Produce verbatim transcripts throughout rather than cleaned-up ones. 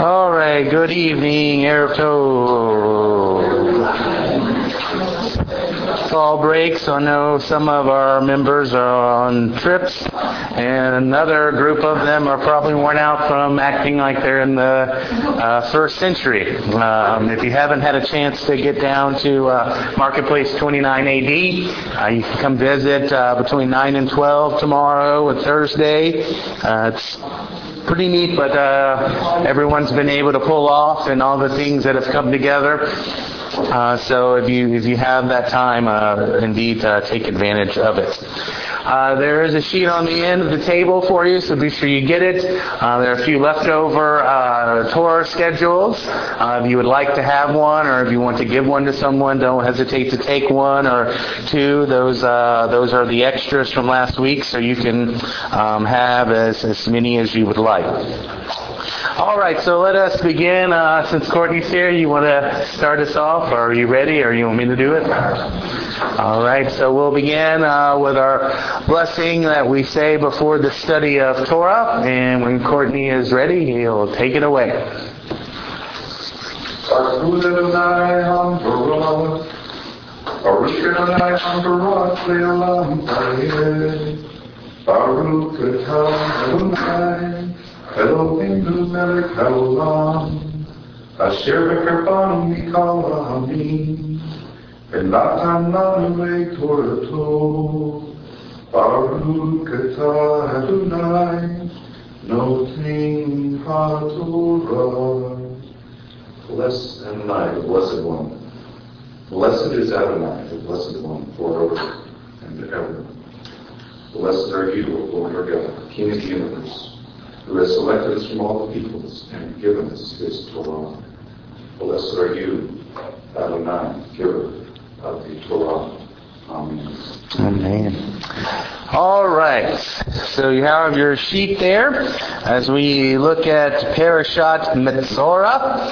All right, good evening, Erev Tov. Fall break, so I know some of our members are on trips, and another group of them are probably worn out from acting like they're in the uh, first century. Um, if you haven't had a chance to get down to uh, Marketplace twenty-nine A D, uh, you can come visit uh, between nine and twelve tomorrow and Thursday. Uh, it's pretty neat, but uh, everyone's been able to pull off and all the things that have come together. Uh, so if you if you have that time, uh, indeed uh, take advantage of it. Uh, there is a sheet on the end of the table for you, so be sure you get it. Uh, there are a few leftover uh, Torah schedules. Uh, if you would like to have one, or if you want to give one to someone, don't hesitate to take one or two. Those uh, those are the extras from last week, so you can um, have as, as many as you would like. All right, so let us begin. Uh, since Courtney's here, you want to start us off, or are you ready, or you want me to do it? All right, so we'll begin uh, with our blessing that we say before the study of Torah, and when Courtney is ready, he'll take it away. Eloheinu melech haolam, asher b'karpanu mikol ha'amim, v'natan lanu le'torato, Baruch atah Adonai, noten ha'torah. Bless Adonai, the Blessed One. Blessed is Adonai, the Blessed One, forever and ever. Blessed are you, O Lord our God, King of the universe, who has selected us from all the peoples and given us his Torah. Blessed are you, Adonai, giver of the Torah. Amen. Amen. All right. So you have your sheet there as we look at Parashat Metzorah.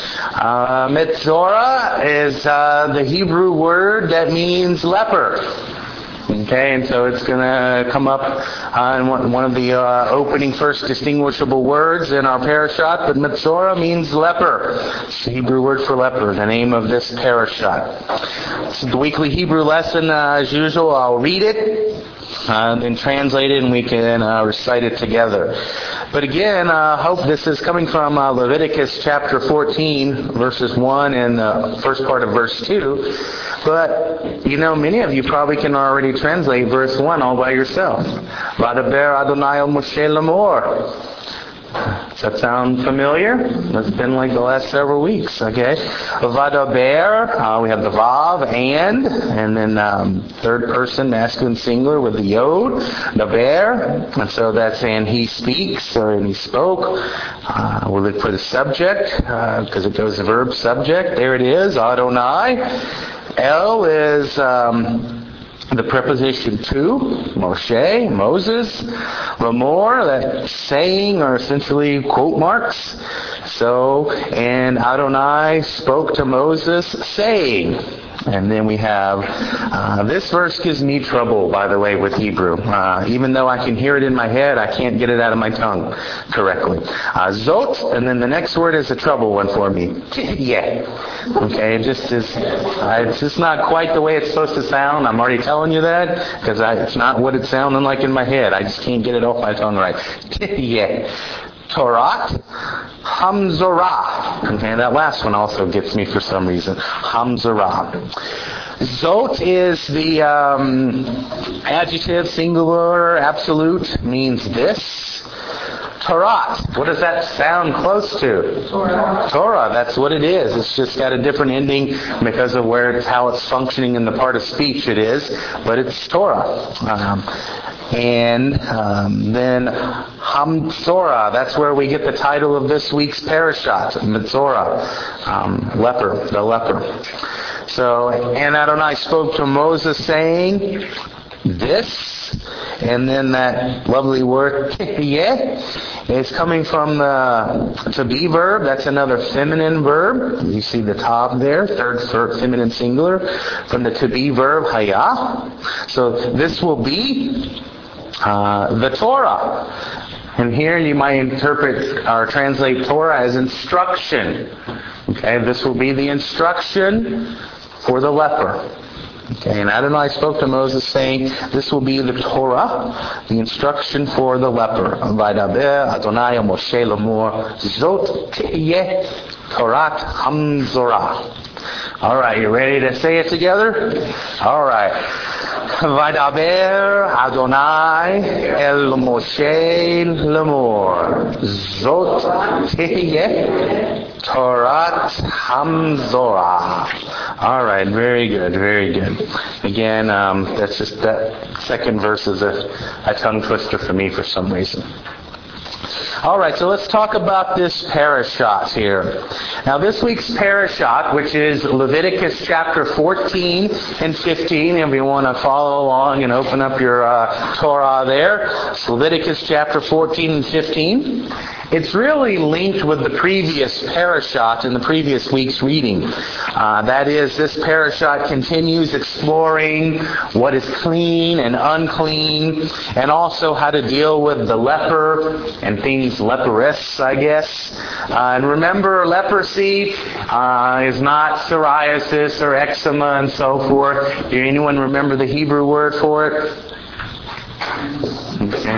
Uh, Metzorah is uh, the Hebrew word that means leper. Okay, and so it's going to come up uh, in one, one of the uh, opening first distinguishable words in our parashat, but Metzorah means leper. It's the Hebrew word for leper, the name of this parashat. It's the weekly Hebrew lesson, uh, as usual. I'll read it. Uh, and translate it, and we can uh, recite it together. But again, I uh, hope this is coming from uh, Leviticus chapter fourteen, verses one and the uh, first part of verse two. But, you know, many of you probably can already translate verse one all by yourself. Vadaber Adonai el Moshe lamor. Does that sound familiar? It's been like the last several weeks, okay? Vadaber, uh, we have the Vav, and, and then um, third person, masculine singular with the Yod, Daber, and so that's and he speaks, or and he spoke. Uh, we'll look for the subject, because uh, it goes the verb subject. There it is, Adonai. El is Um, the preposition to, Moshe, Moses. Lamor, that saying, or essentially quote marks. So, and Adonai spoke to Moses, saying. And then we have, uh, this verse gives me trouble, by the way, with Hebrew. Uh, even though I can hear it in my head, I can't get it out of my tongue correctly. Uh, zot, and then the next word is a trouble one for me. Yeah. Okay, it just is, uh, it's just not quite the way it's supposed to sound. I'm already telling you that, because it's not what it's sounding like in my head. I just can't get it off my tongue right. Yeah. Torat, Hamzorah. Okay, that last one also gets me for some reason. Hamzorah. Zot is the um, adjective, singular, absolute, means this. Torah. What does that sound close to? Torah. Torah. That's what it is. It's just got a different ending because of where it's how it's functioning in the part of speech it is, but it's Torah. Um, and um, then Hamzorah. That's where we get the title of this week's parashat, Metzorah, um, leper, the leper. So, and Adonai spoke to Moses saying, this. And then that lovely word, yeah, is coming from the to be verb. That's another feminine verb. You see the tav there, third feminine singular, from the to be verb, haya. So this will be uh, the Torah. And here you might interpret or translate Torah as instruction. Okay, this will be the instruction for the leper. Okay, and Adonai spoke to Moses saying, this will be the Torah, the instruction for the leper. Vaydaber Adonai Moshe lemor, Zot te'yeh Torat Hamzorah. All right, you ready to say it together? All right. Vaydaber Adonai el Moshe lemor, Zot te'yeh Torat Hamzorah. All right, very good, very good. Again, um, that's just that second verse is a, a tongue twister for me for some reason. All right, so let's talk about this parashat here. Now, this week's parashat, which is Leviticus chapter fourteen and fifteen, if you want to follow along and open up your uh, Torah there, it's Leviticus chapter fourteen and fifteen. It's really linked with the previous parashat in the previous week's reading. Uh, that is, this parashat continues exploring what is clean and unclean, and also how to deal with the leper and things leprous, I guess. Uh, and remember, leprosy uh, is not psoriasis or eczema and so forth. Do anyone remember the Hebrew word for it? Okay.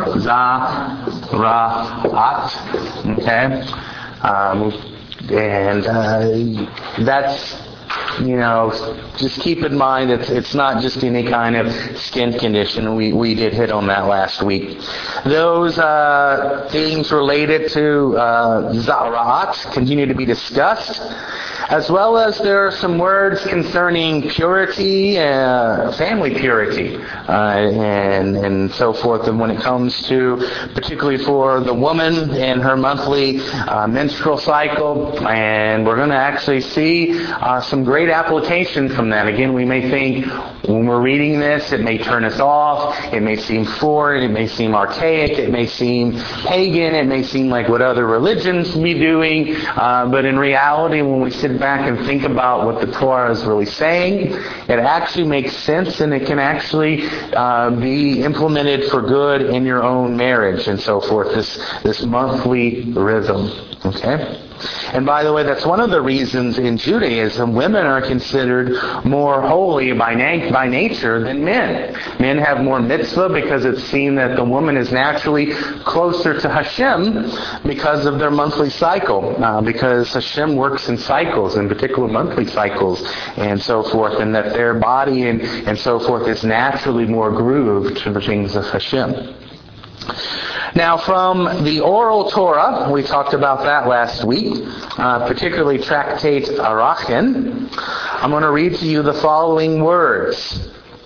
Za-ra-at. Okay. Um, and uh, that's, you know, just keep in mind it's it's not just any kind of skin condition. We we did hit on that last week. Those uh, things related to uh, Za'rat continue to be discussed, as well as there are some words concerning purity, uh, family purity, uh, and and so forth. And when it comes to, particularly for the woman and her monthly uh, menstrual cycle, and we're going to actually see uh, some great application from that. Again, we may think when we're reading this, it may turn us off, it may seem foreign, it may seem archaic, it may seem pagan, it may seem like what other religions be doing, uh, but in reality, when we sit back and think about what the Torah is really saying, it actually makes sense, and it can actually uh, be implemented for good in your own marriage and so forth, this, this monthly rhythm. Okay? And by the way, that's one of the reasons in Judaism women are considered more holy by, na- by nature than men. Men have more mitzvah because it's seen that the woman is naturally closer to Hashem because of their monthly cycle. Uh, because Hashem works in cycles, in particular monthly cycles and so forth, and that their body and, and so forth is naturally more grooved to the things of Hashem. Now, from the oral Torah, we talked about that last week, uh, particularly Tractate Arachin. I'm going to read to you the following words.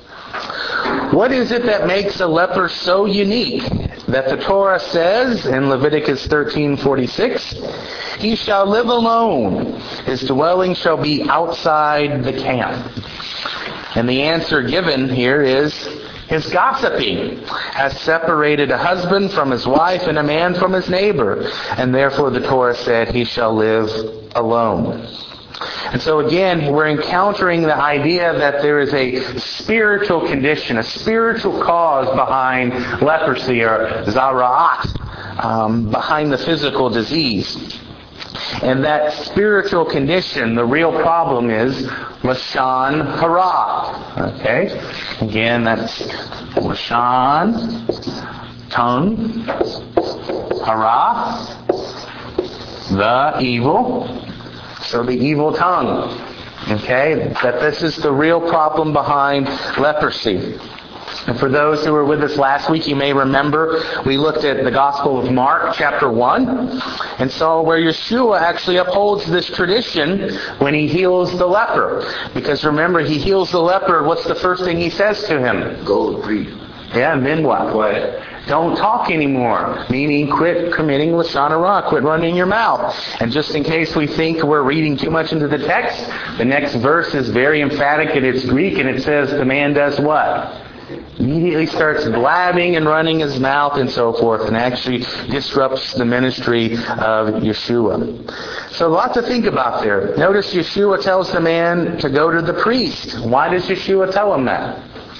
What is it that makes a leper so unique that the Torah says in Leviticus thirteen forty-six, he shall live alone, his dwelling shall be outside the camp? And the answer given here is, his gossiping has separated a husband from his wife and a man from his neighbor. And therefore the Torah said he shall live alone. And so again, we're encountering the idea that there is a spiritual condition, a spiritual cause behind leprosy or zara'at, um, behind the physical disease. And that spiritual condition, the real problem is Lashon Hara. Okay? Again, that's Lashon, tongue, Hara, the evil. So the evil tongue. Okay? That this is the real problem behind leprosy. And for those who were with us last week, you may remember we looked at the Gospel of Mark, chapter one, and saw where Yeshua actually upholds this tradition when he heals the leper. Because remember, he heals the leper, what's the first thing he says to him? Go breathe. Yeah, and then what? Quiet. Don't talk anymore, meaning quit committing Lashon Hara, quit running your mouth. And just in case we think we're reading too much into the text, the next verse is very emphatic and it's Greek, and it says the man does what? Immediately starts blabbing and running his mouth and so forth, and actually disrupts the ministry of Yeshua. So a lot to think about there. Notice Yeshua tells the man to go to the priest. Why does Yeshua tell him that?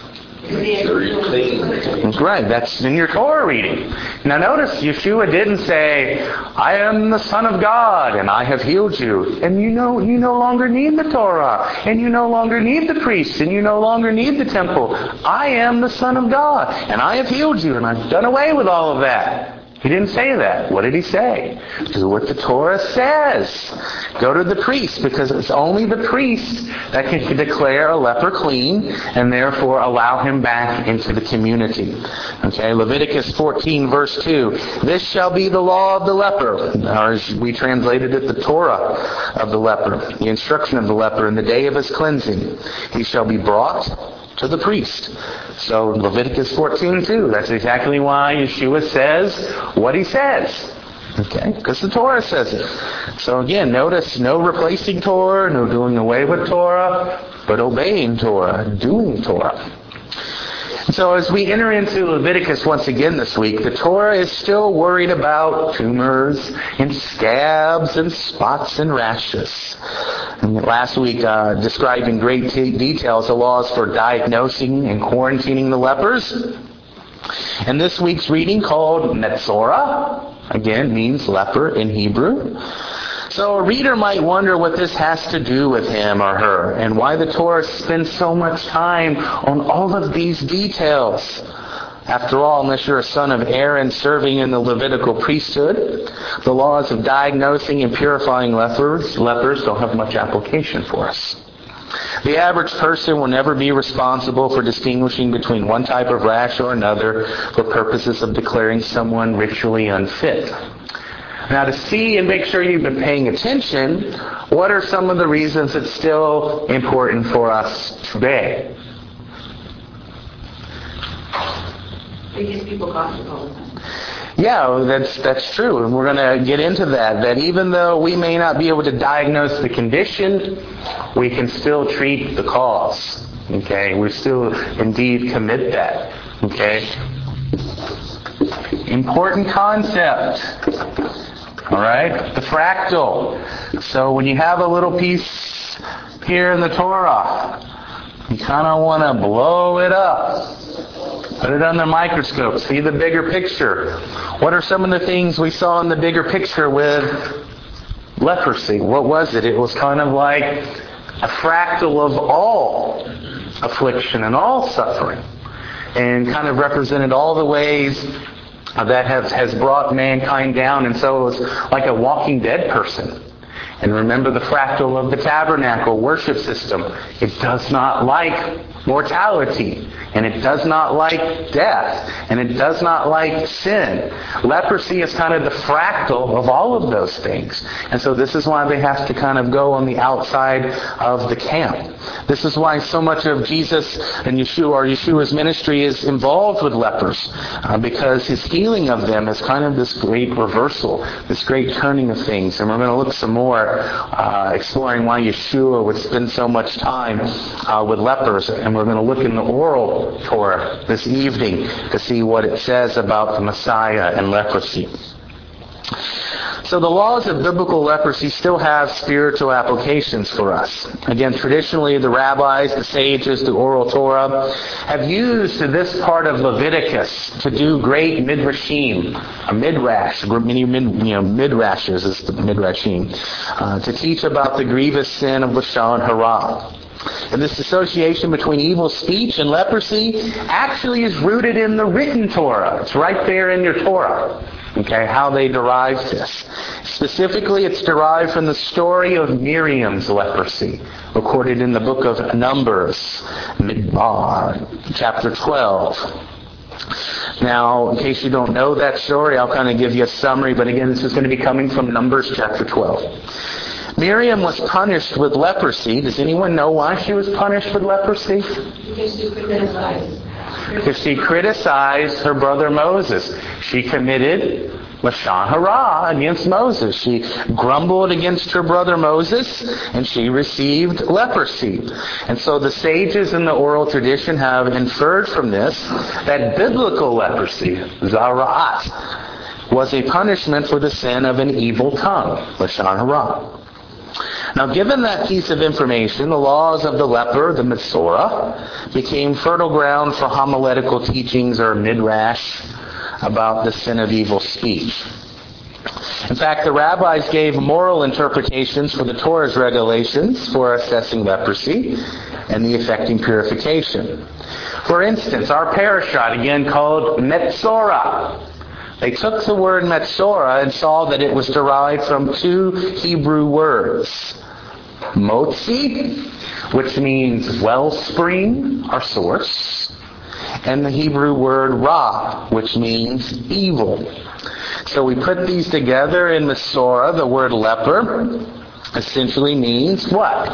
That's right. That's in your Torah reading. Now notice, Yeshua didn't say, I am the Son of God, and I have healed you. And you know, you no longer need the Torah, and you no longer need the priests, and you no longer need the temple. I am the Son of God, and I have healed you, and I've done away with all of that. He didn't say that. What did he say? Do what the Torah says. Go to the priest, because it's only the priest that can declare a leper clean and therefore allow him back into the community. Okay, Leviticus fourteen verse two. This shall be the law of the leper. Or as we translated it, the Torah of the leper. The instruction of the leper in the day of his cleansing. He shall be brought to the priest. So Leviticus fourteen two, that's exactly why Yeshua says what he says. Okay? Because the Torah says it. So again, notice no replacing Torah, no doing away with Torah, but obeying Torah, doing Torah. So as we enter into Leviticus once again this week, the Torah is still worried about tumors and scabs and spots and rashes. And last week, uh, described in great t- details the laws for diagnosing and quarantining the lepers. And this week's reading, called Metzora, again means leper in Hebrew. So a reader might wonder what this has to do with him or her, and why the Torah spends so much time on all of these details. After all, unless you're a son of Aaron serving in the Levitical priesthood, the laws of diagnosing and purifying lepers, lepers don't have much application for us. The average person will never be responsible for distinguishing between one type of rash or another for purposes of declaring someone ritually unfit. Now, to see and make sure you've been paying attention, what are some of the reasons it's still important for us today? Because people gossip all the time. Yeah, that's that's true, and we're going to get into that. That even though we may not be able to diagnose the condition, we can still treat the cause. Okay, we still indeed commit that. Okay, important concept. All right, the fractal. So when you have a little piece here in the Torah, you kind of want to blow it up. Put it under the microscope. See the bigger picture. What are some of the things we saw in the bigger picture with leprosy? What was it? It was kind of like a fractal of all affliction and all suffering. And kind of represented all the ways that has, has brought mankind down. And so it was like a walking dead person. And remember the fractal of the tabernacle worship system. It does not like mortality. And it does not like death. And it does not like sin. Leprosy is kind of the fractal of all of those things. And so this is why they have to kind of go on the outside of the camp. This is why so much of Jesus and Yeshua, or Yeshua's ministry, is involved with lepers. Uh, because his healing of them is kind of this great reversal, this great turning of things. And we're going to look some more uh, exploring why Yeshua would spend so much time uh, with lepers. And we're going to look in the oral Torah this evening to see what it says about the Messiah and leprosy. So the laws of biblical leprosy still have spiritual applications for us. Again, traditionally the rabbis, the sages, the oral Torah have used this part of Leviticus to do great midrashim, a midrash, many mid, you know, midrashes is the midrashim, uh, to teach about the grievous sin of Lashon Hara. And this association between evil speech and leprosy actually is rooted in the written Torah. It's right there in your Torah. Okay, how they derived this. Specifically, it's derived from the story of Miriam's leprosy, recorded in the book of Numbers, Midbar, chapter twelve. Now, in case you don't know that story, I'll kind of give you a summary, but again, this is going to be coming from Numbers chapter twelve. Miriam was punished with leprosy. Does anyone know why she was punished with leprosy? Because she criticized. Because she criticized her brother Moses. She committed Lashon Hara against Moses. She grumbled against her brother Moses, and she received leprosy. And so the sages in the oral tradition have inferred from this that biblical leprosy, Zara'at, was a punishment for the sin of an evil tongue, Lashon Hara. Now, given that piece of information, the laws of the leper, the Metzora, became fertile ground for homiletical teachings or midrash about the sin of evil speech. In fact, the rabbis gave moral interpretations for the Torah's regulations for assessing leprosy and the affecting purification. For instance, our parashat, again called Metzora. They took the word Metzora and saw that it was derived from two Hebrew words. Motzi, which means wellspring or source, and the Hebrew word Ra, which means evil. So we put these together in Metzora. The word leper essentially means what?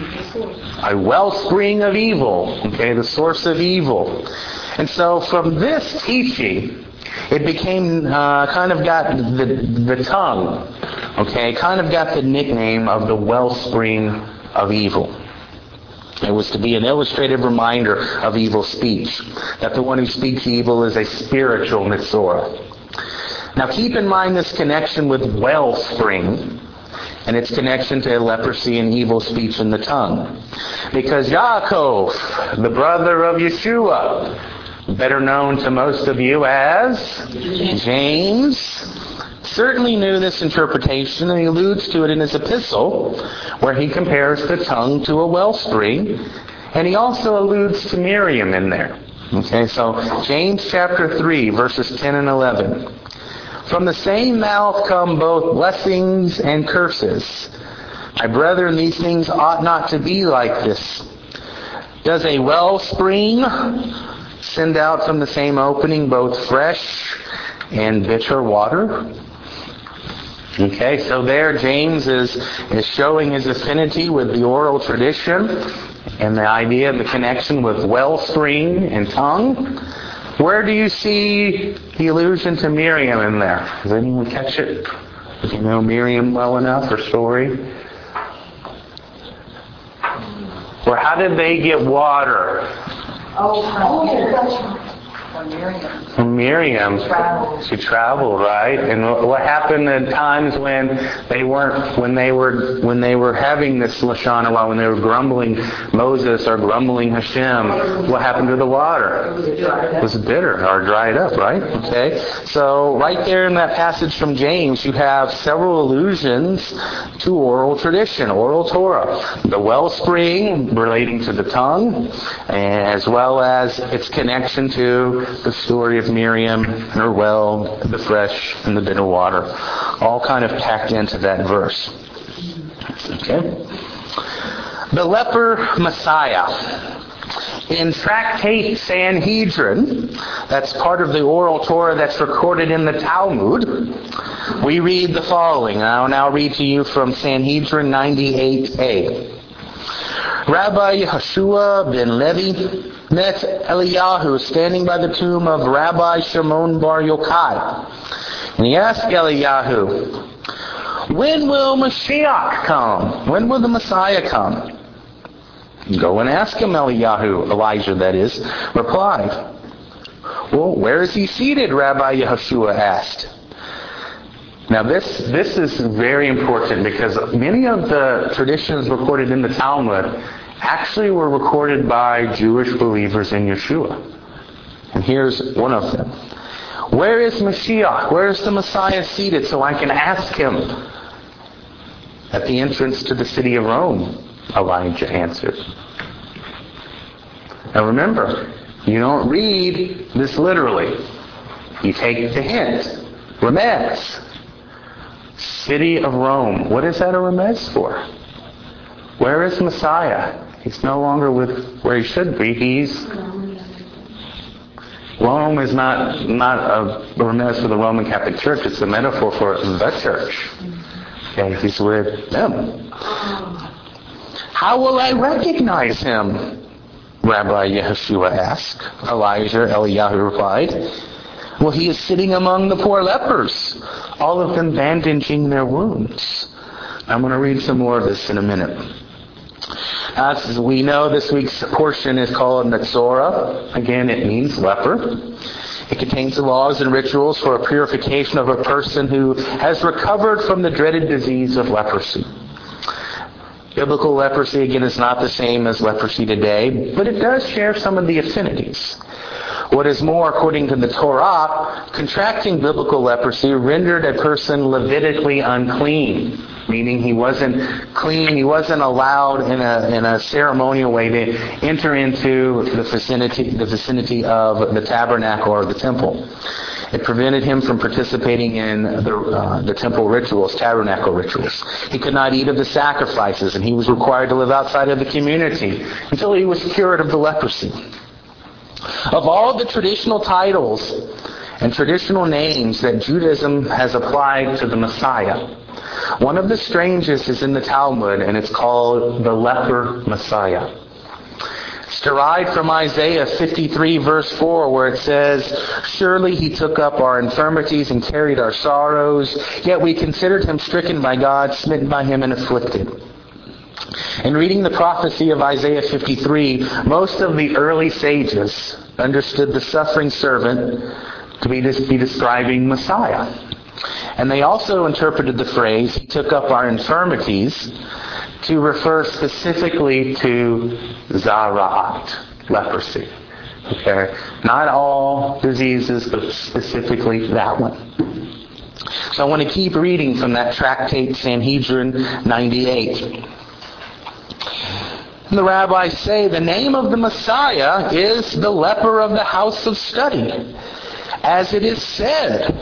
A wellspring of evil. Okay, the source of evil. And so from this teaching, it became uh, kind of got the, the tongue, okay, kind of got the nickname of the wellspring of evil. It was to be an illustrative reminder of evil speech, that the one who speaks evil is a spiritual Metzora. Now keep in mind this connection with wellspring and its connection to leprosy and evil speech in the tongue. Because Yaakov, the brother of Yeshua, better known to most of you as James, certainly knew this interpretation, and he alludes to it in his epistle, where he compares the tongue to a wellspring, and he also alludes to Miriam in there. Okay, so James chapter three, verses ten and eleven. From the same mouth come both blessings and curses. My brethren, these things ought not to be like this. Does a wellspring send out from the same opening both fresh and bitter water? Okay, so there James is, is showing his affinity with the oral tradition and the idea of the connection with wellspring and tongue. Where do you see the allusion to Miriam in there? Does anyone catch it? Do you know Miriam well enough, her story? Or how did they get water? Oh, from Miriam. From Miriam. She traveled. She traveled, right? And what happened at times when they weren't, when they were, when they were having this Lashon Hara, when they were grumbling Moses or grumbling Hashem, what happened to the water? It was bitter or dried up, right? Okay. So right there in that passage from James, you have several allusions to oral tradition, oral Torah. The wellspring relating to the tongue, as well as its connection to the story of Miriam and her well, the fresh and the bitter water, all kind of packed into that verse. Okay? The leper Messiah. In Tractate Sanhedrin, that's part of the oral Torah that's recorded in the Talmud, we read the following. I'll now read to you from Sanhedrin ninety-eight a. Rabbi Yehoshua ben Levi met Eliyahu standing by the tomb of Rabbi Shimon bar Yochai. And he asked Eliyahu, when will Mashiach come? When will the Messiah come? Go and ask him, Eliyahu, Elijah that is, replied. Well, where is he seated? Rabbi Yehoshua asked. Now this this is very important because many of the traditions recorded in the Talmud actually were recorded by Jewish believers in Yeshua. And here's one of them. Where is Mashiach? Where is the Messiah seated so I can ask him? At the entrance to the city of Rome, Elijah answered. Now remember, you don't read this literally. You take the hint. Remez. City of Rome. What is that a remez for? Where is Messiah? He's no longer with where he should be. He's Rome is not not a remez for the Roman Catholic Church. It's a metaphor for the church. Okay, he's with them. How will I recognize him? Rabbi Yehoshua asked. Elijah, Eliyahu replied. Well, he is sitting among the poor lepers, all of them bandaging their wounds. I'm going to read some more of this in a minute. As we know, this week's portion is called Metzora. Again, it means leper. It contains the laws and rituals for a purification of a person who has recovered from the dreaded disease of leprosy. Biblical leprosy, again, is not the same as leprosy today, but it does share some of the affinities. What is more, according to the Torah, contracting biblical leprosy rendered a person Levitically unclean, meaning he wasn't clean, he wasn't allowed in a in a ceremonial way to enter into the vicinity the vicinity of the tabernacle or the temple. It prevented him from participating in the, uh, the temple rituals, tabernacle rituals. He could not eat of the sacrifices, and he was required to live outside of the community until he was cured of the leprosy. Of all the traditional titles and traditional names that Judaism has applied to the Messiah, one of the strangest is in the Talmud, and it's called the leper Messiah. It's derived from Isaiah fifty-three verse four, where it says, "Surely he took up our infirmities and carried our sorrows, yet we considered him stricken by God, smitten by him and afflicted." In reading the prophecy of Isaiah fifty-three, most of the early sages understood the suffering servant to be, to be describing Messiah. And they also interpreted the phrase, "He took up our infirmities," to refer specifically to Zara'at, leprosy. Okay? Not all diseases, but specifically that one. So I want to keep reading from that tractate Sanhedrin ninety-eight. And the rabbis say, "The name of the Messiah is the leper of the house of study. As it is said,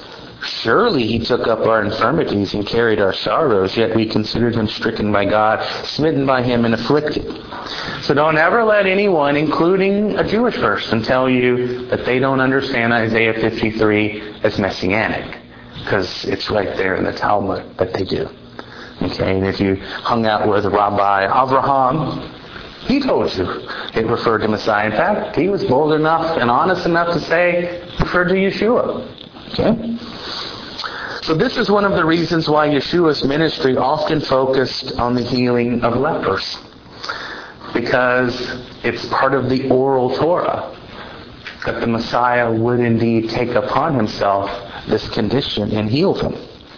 surely he took up our infirmities and carried our sorrows, yet we considered him stricken by God, smitten by him and afflicted." So don't ever let anyone, including a Jewish person, tell you that they don't understand Isaiah fifty-three as messianic, because it's right there in the Talmud that they do. Okay, and if you hung out with Rabbi Avraham, he told you it referred to Messiah. In fact, he was bold enough and honest enough to say it referred to Yeshua. Okay? So this is one of the reasons why Yeshua's ministry often focused on the healing of lepers. Because it's part of the oral Torah that the Messiah would indeed take upon himself this condition and heal them.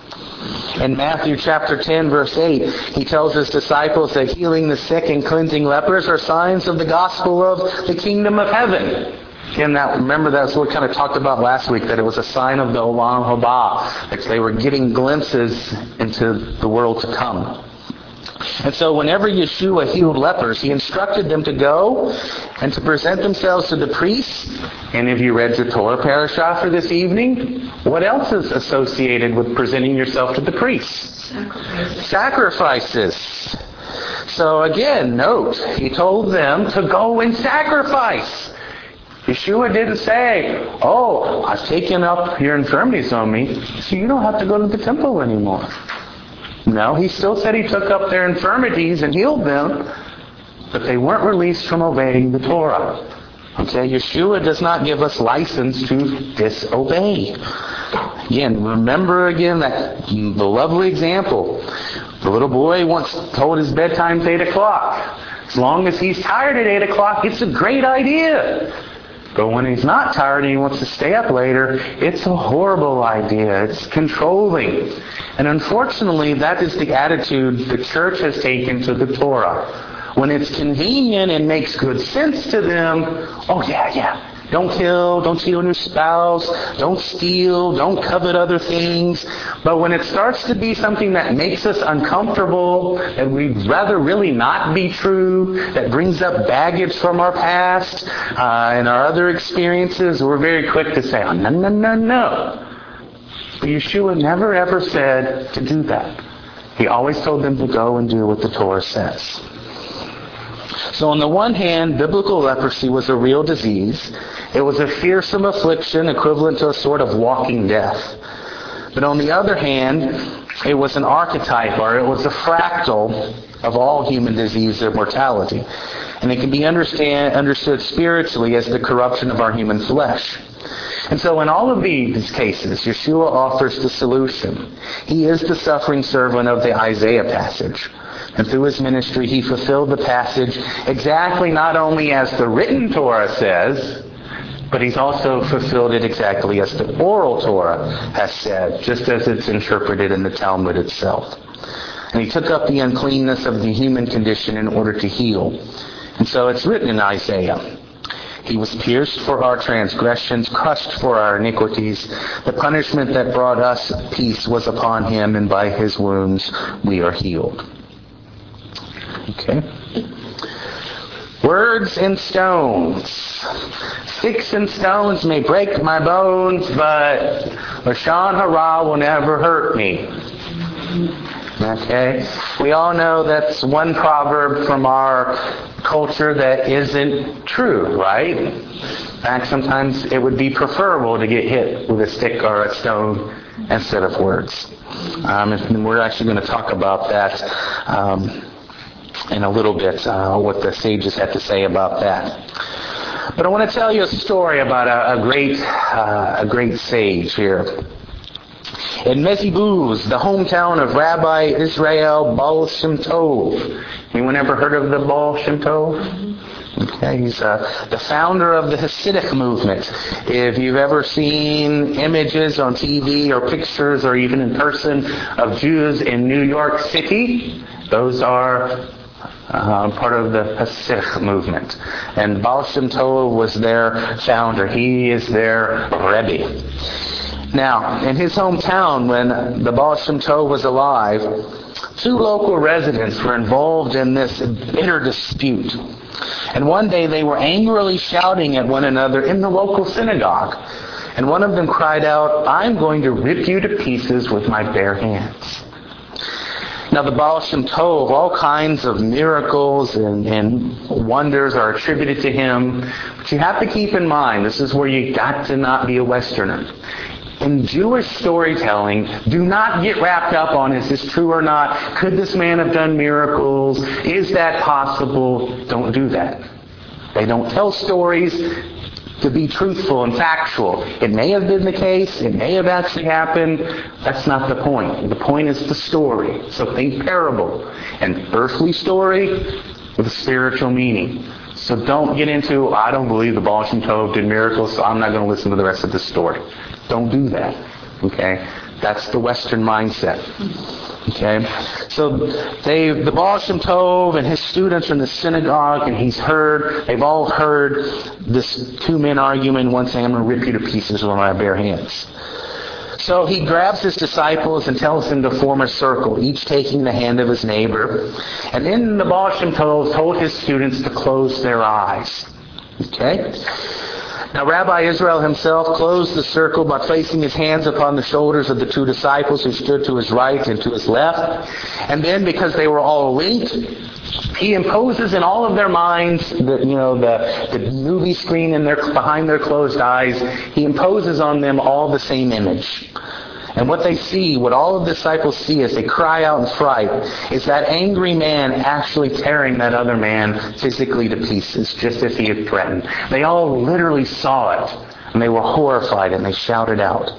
In Matthew chapter ten, verse eight, he tells his disciples that healing the sick and cleansing lepers are signs of the gospel of the kingdom of heaven. Again, that, remember that's what we kind of talked about last week, that it was a sign of the Olam Haba, that they were getting glimpses into the world to come. And so whenever Yeshua healed lepers, he instructed them to go and to present themselves to the priests. And if you read your Torah parashah for this evening, what else is associated with presenting yourself to the priests? Sacrifices. Sacrifices. So again, note, he told them to go and sacrifice. Yeshua didn't say, "Oh, I've taken up your infirmities on me, so you don't have to go to the temple anymore." No, he still said he took up their infirmities and healed them, but they weren't released from obeying the Torah. Okay, Yeshua does not give us license to disobey. Again, remember again that the lovely example. The little boy once told his bedtime's eight o'clock. As long as he's tired at eight o'clock, it's a great idea. But when he's not tired and he wants to stay up later, it's a horrible idea. It's controlling. And unfortunately, that is the attitude the church has taken to the Torah. When it's convenient and makes good sense to them, oh yeah, yeah, don't kill, don't cheat on your spouse, don't steal, don't covet other things. But when it starts to be something that makes us uncomfortable, that we'd rather really not be true, that brings up baggage from our past uh, and our other experiences, we're very quick to say, oh, no, no, no, no. But Yeshua never ever said to do that. He always told them to go and do what the Torah says. So on the one hand, biblical leprosy was a real disease. It was a fearsome affliction equivalent to a sort of walking death. But on the other hand, it was an archetype, or it was a fractal of all human disease and mortality. And it can be understand, understood spiritually as the corruption of our human flesh. And so in all of these cases, Yeshua offers the solution. He is the suffering servant of the Isaiah passage. And through his ministry, he fulfilled the passage exactly not only as the written Torah says, but he's also fulfilled it exactly as the oral Torah has said, just as it's interpreted in the Talmud itself. And he took up the uncleanness of the human condition in order to heal. And so it's written in Isaiah, He was pierced for our transgressions, crushed for our iniquities. The punishment that brought us peace was upon him, and by his wounds we are healed. Okay. Words and stones. Sticks and stones may break my bones, but Lashon Hara will never hurt me. Okay? We all know that's one proverb from our culture that isn't true, right? In fact, sometimes it would be preferable to get hit with a stick or a stone instead of words. Um, and we're actually going to talk about that um, in a little bit, uh, what the sages had to say about that. But I want to tell you a story about a, a great, uh, a great sage here. In Mezibuz, the hometown of Rabbi Israel Baal Shem Tov. Anyone ever heard of the Baal Shem Tov? Okay, he's uh, the founder of the Hasidic movement. If you've ever seen images on T V or pictures or even in person of Jews in New York City, those are Uh, part of the Hasidic movement. And Baal Shem Tov was their founder. He is their Rebbe. Now, in his hometown, when the Baal Shem Tov was alive, two local residents were involved in this bitter dispute. And one day they were angrily shouting at one another in the local synagogue. And one of them cried out, "I'm going to rip you to pieces with my bare hands." Now, the Baal Shem Tov, all kinds of miracles and, and wonders are attributed to him. But you have to keep in mind, this is where you got to not be a Westerner. In Jewish storytelling, do not get wrapped up on, is this true or not? Could this man have done miracles? Is that possible? Don't do that. They don't tell stories to be truthful and factual. It may have been the case. It may have actually happened. That's not the point. The point is the story. So think parable. An earthly story with a spiritual meaning. So don't get into, I don't believe the Baal Shem Tov did miracles, so I'm not going to listen to the rest of the story. Don't do that. Okay? That's the Western mindset. Okay? So they, the Baal Shem Tov and his students are in the synagogue, and he's heard, they've all heard this two-man argument, one saying, "I'm going to rip you to pieces with my bare hands." So he grabs his disciples and tells them to form a circle, each taking the hand of his neighbor. And then the Baal Shem Tov told his students to close their eyes. Okay? Now, Rabbi Israel himself closed the circle by placing his hands upon the shoulders of the two disciples who stood to his right and to his left. And then, because they were all linked, he imposes in all of their minds, the, you know, the, the movie screen in their, behind their closed eyes, he imposes on them all the same image. And what they see, what all of the disciples see as they cry out in fright, is that angry man actually tearing that other man physically to pieces, just as he had threatened. They all literally saw it, and they were horrified, and they shouted out.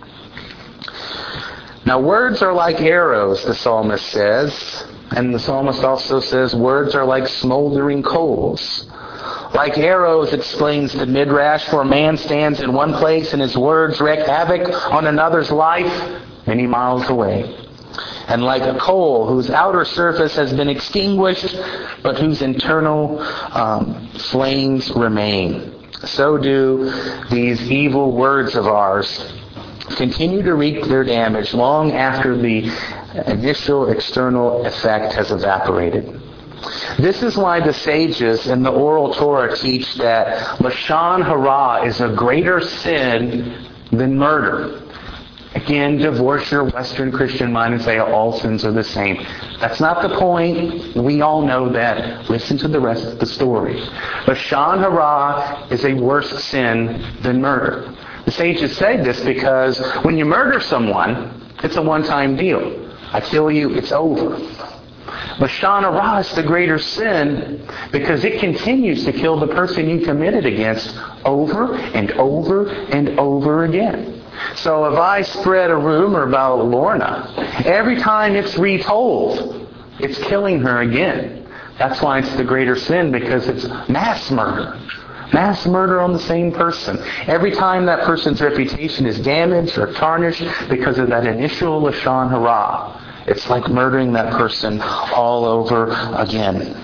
Now, words are like arrows, the psalmist says. And the psalmist also says, words are like smoldering coals. Like arrows, explains the Midrash, for a man stands in one place and his words wreak havoc on another's life many miles away. And like a coal whose outer surface has been extinguished, but whose internal um, flames remain, so do these evil words of ours continue to wreak their damage long after the initial external effect has evaporated. This is why the sages in the oral Torah teach that Lashon Hara is a greater sin than murder. Again, divorce your Western Christian mind and say all sins are the same. That's not the point. We all know that. Listen to the rest of the story. Lashon Hara is a worse sin than murder. The sages say this because when you murder someone, it's a one-time deal. I kill you, it's over. Lashon Hara is the greater sin because it continues to kill the person you committed against over and over and over again. So if I spread a rumor about Lorna, every time it's retold, it's killing her again. That's why it's the greater sin, because it's mass murder. Mass murder on the same person. Every time that person's reputation is damaged or tarnished because of that initial Lashon Hara, It's like murdering that person all over again.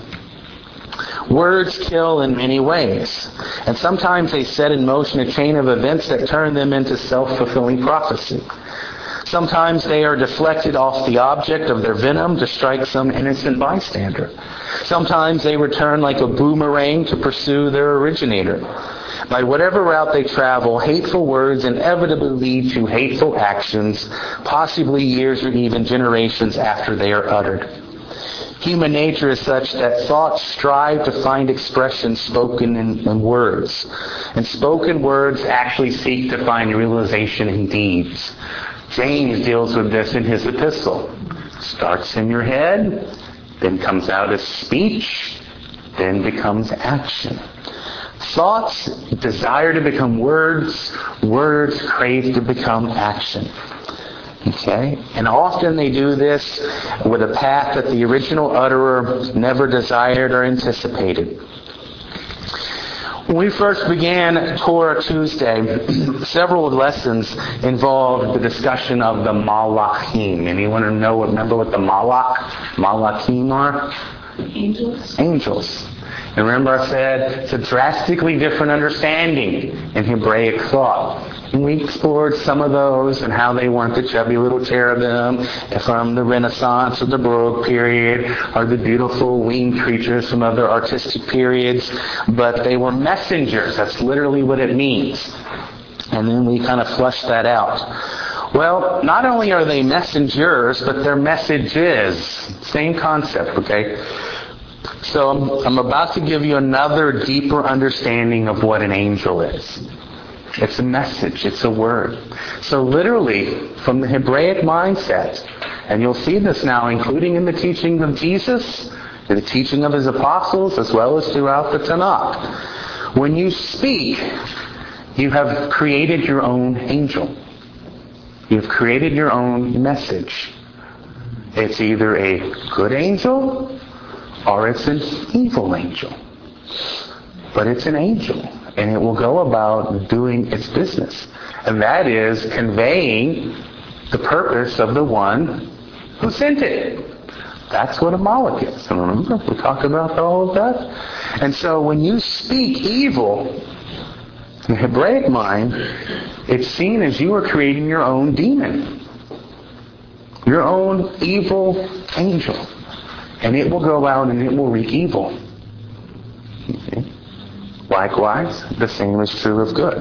Words kill in many ways, and sometimes they set in motion a chain of events that turn them into self-fulfilling prophecy. Sometimes they are deflected off the object of their venom to strike some innocent bystander. Sometimes they return like a boomerang to pursue their originator. By whatever route they travel, hateful words inevitably lead to hateful actions, possibly years or even generations after they are uttered. Human nature is such that thoughts strive to find expression spoken in, in words. And spoken words actually seek to find realization in deeds. James deals with this in his epistle. Starts in your head, then comes out as speech, then becomes action. Thoughts desire to become words. Words crave to become action. Okay? And often they do this with a path that the original utterer never desired or anticipated. When we first began Torah Tuesday, several lessons involved the discussion of the Malachim. Anyone know, remember what the Malach, Malachim are? Angels. Angels. And remember I said it's a drastically different understanding in Hebraic thought. And we explored some of those and how they weren't the chubby little cherubim from the Renaissance or the Baroque period or the beautiful winged creatures from other artistic periods, but they were messengers. That's literally what it means. And then we kind of flushed that out. Well, not only are they messengers, but they're messages. Same concept, okay? So I'm, I'm about to give you another deeper understanding of what an angel is. It's a message. It's a word. So literally, from the Hebraic mindset, and you'll see this now, including in the teaching of Jesus, in the teaching of his apostles, as well as throughout the Tanakh. When you speak, you have created your own angel. You've created your own message. It's either a good angel or it's an evil angel. But it's an angel, and it will go about doing its business. And that is conveying the purpose of the one who sent it. That's what a malach is. And remember, we talked about all of that? And so when you speak evil, in the Hebraic mind, it's seen as you are creating your own demon. Your own evil angel. And it will go out and it will wreak evil. Okay. Likewise, the same is true of good.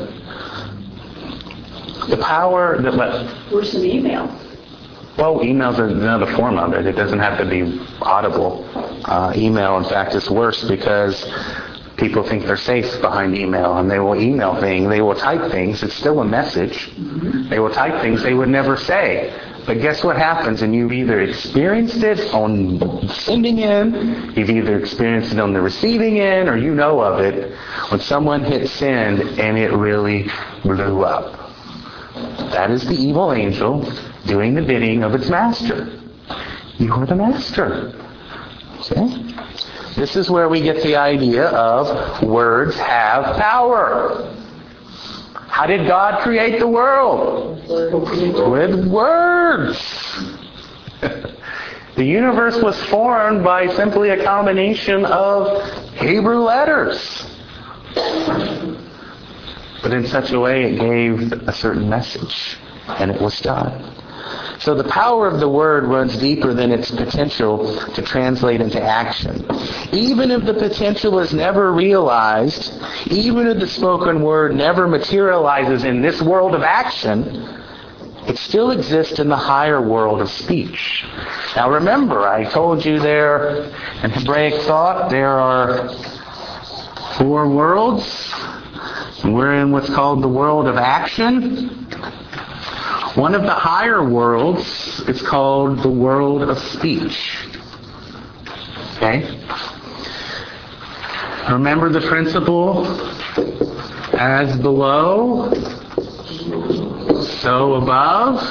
The power that let... Worse than email. Well, emails are another form of it. It doesn't have to be audible. Uh, email, in fact, is worse because people think they're safe behind email, and they will email things. They will type things. It's still a message. Mm-hmm. They will type things they would never say. But guess what happens? And you've either experienced it on sending in, you've either experienced it on the receiving end, or you know of it, when someone hits send and it really blew up. That is the evil angel doing the bidding of its master. You are the master. Okay? This is where we get the idea of words have power. How did God create the world? With words. The universe was formed by simply a combination of Hebrew letters. But in such a way it gave a certain message, and it was done. So the power of the word runs deeper than its potential to translate into action. Even if the potential is never realized, even if the spoken word never materializes in this world of action, it still exists in the higher world of speech. Now remember, I told you there in Hebraic thought there are four worlds. We're in what's called the world of action. One of the higher worlds is called the world of speech. Okay? Remember the principle? As below, so above.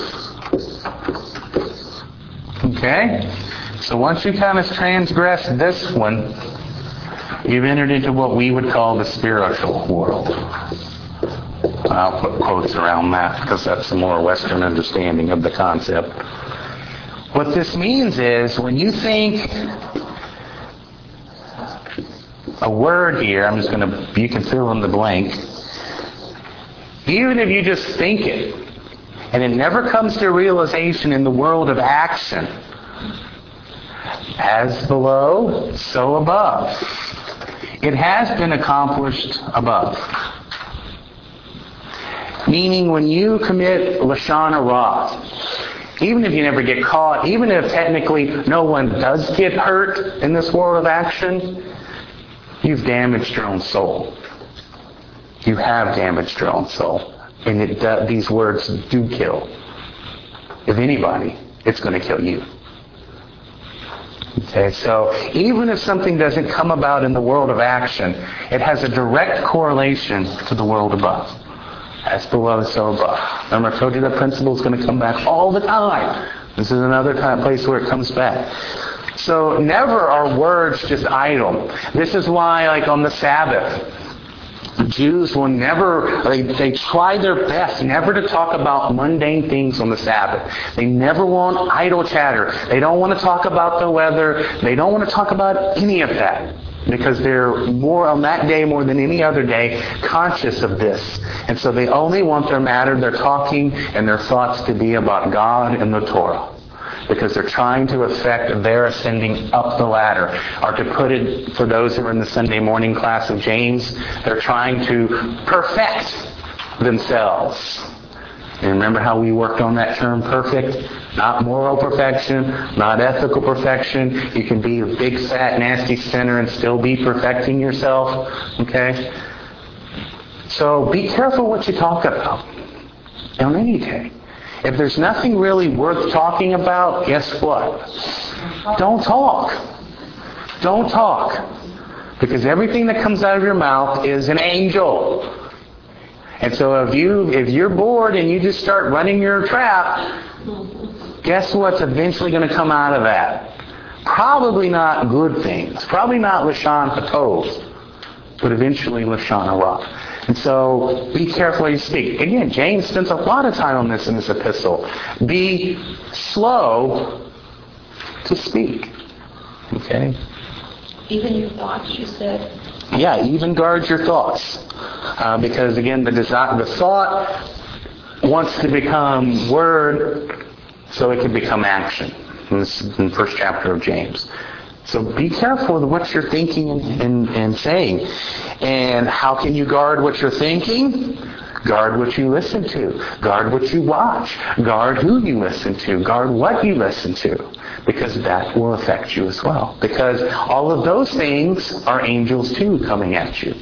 Okay? So once you kind of transgress this one, you've entered into what we would call the spiritual world. I'll put quotes around that because that's a more Western understanding of the concept. What this means is when you think a word here, I'm just going to, you can fill in the blank. Even if you just think it, and it never comes to realization in the world of action, as below, so above. It has been accomplished above. Meaning when you commit Lashon Hara, even if you never get caught, even if technically no one does get hurt in this world of action, you've damaged your own soul. You have damaged your own soul. And it, uh, these words do kill. If anybody, it's going to kill you. Okay, so even if something doesn't come about in the world of action, it has a direct correlation to the world above. As below, so above. Remember, I told you that principle is going to come back all the time. This is another kind of place where it comes back. So never are words just idle. This is why, like on the Sabbath, Jews will never, they, they try their best never to talk about mundane things on the Sabbath. They never want idle chatter. They don't want to talk about the weather. They don't want to talk about any of that. Because they're more on that day more than any other day conscious of this. And so they only want their matter, their talking, and their thoughts to be about God and the Torah. Because they're trying to affect their ascending up the ladder. Or to put it for those who are in the Sunday morning class of James, they're trying to perfect themselves. And remember how we worked on that term, perfect? Not moral perfection, not ethical perfection. You can be a big, fat, nasty sinner and still be perfecting yourself. Okay? So be careful what you talk about on any day. If there's nothing really worth talking about, guess what? Don't talk. Don't talk. Because everything that comes out of your mouth is an angel. And so if you if you're bored and you just start running your trap, guess what's eventually going to come out of that? Probably not good things. Probably not Lashon Hatov, but eventually Lashon Hara. And so be careful how you speak. Again, James spends a lot of time on this in this epistle. Be slow to speak. Okay? Even your thoughts, you said? Yeah, even guard your thoughts. Uh, because again, the desire, the thought wants to become word so it can become action. And this is in the first chapter of James. So be careful with what you're thinking and, and, and saying. And how can you guard what you're thinking? Guard what you listen to. Guard what you watch. Guard who you listen to. Guard what you listen to. Because that will affect you as well. Because all of those things are angels too coming at you.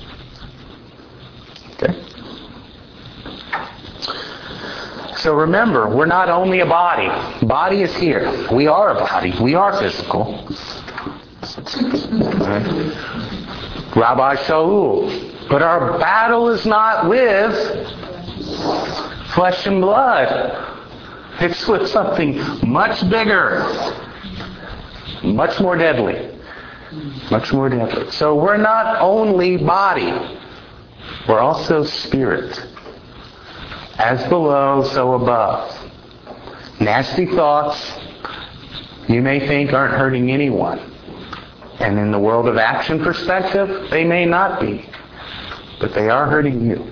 Okay? So remember, we're not only a body. Body is here. We are a body. We are physical. Right. Rabbi Shaul. But our battle is not with flesh and blood. It's with something much bigger. Much more deadly. Much more deadly. So we're not only body. We're also spirit. As below, so above. Nasty thoughts, you may think, aren't hurting anyone. And in the world of action perspective, they may not be. But they are hurting you.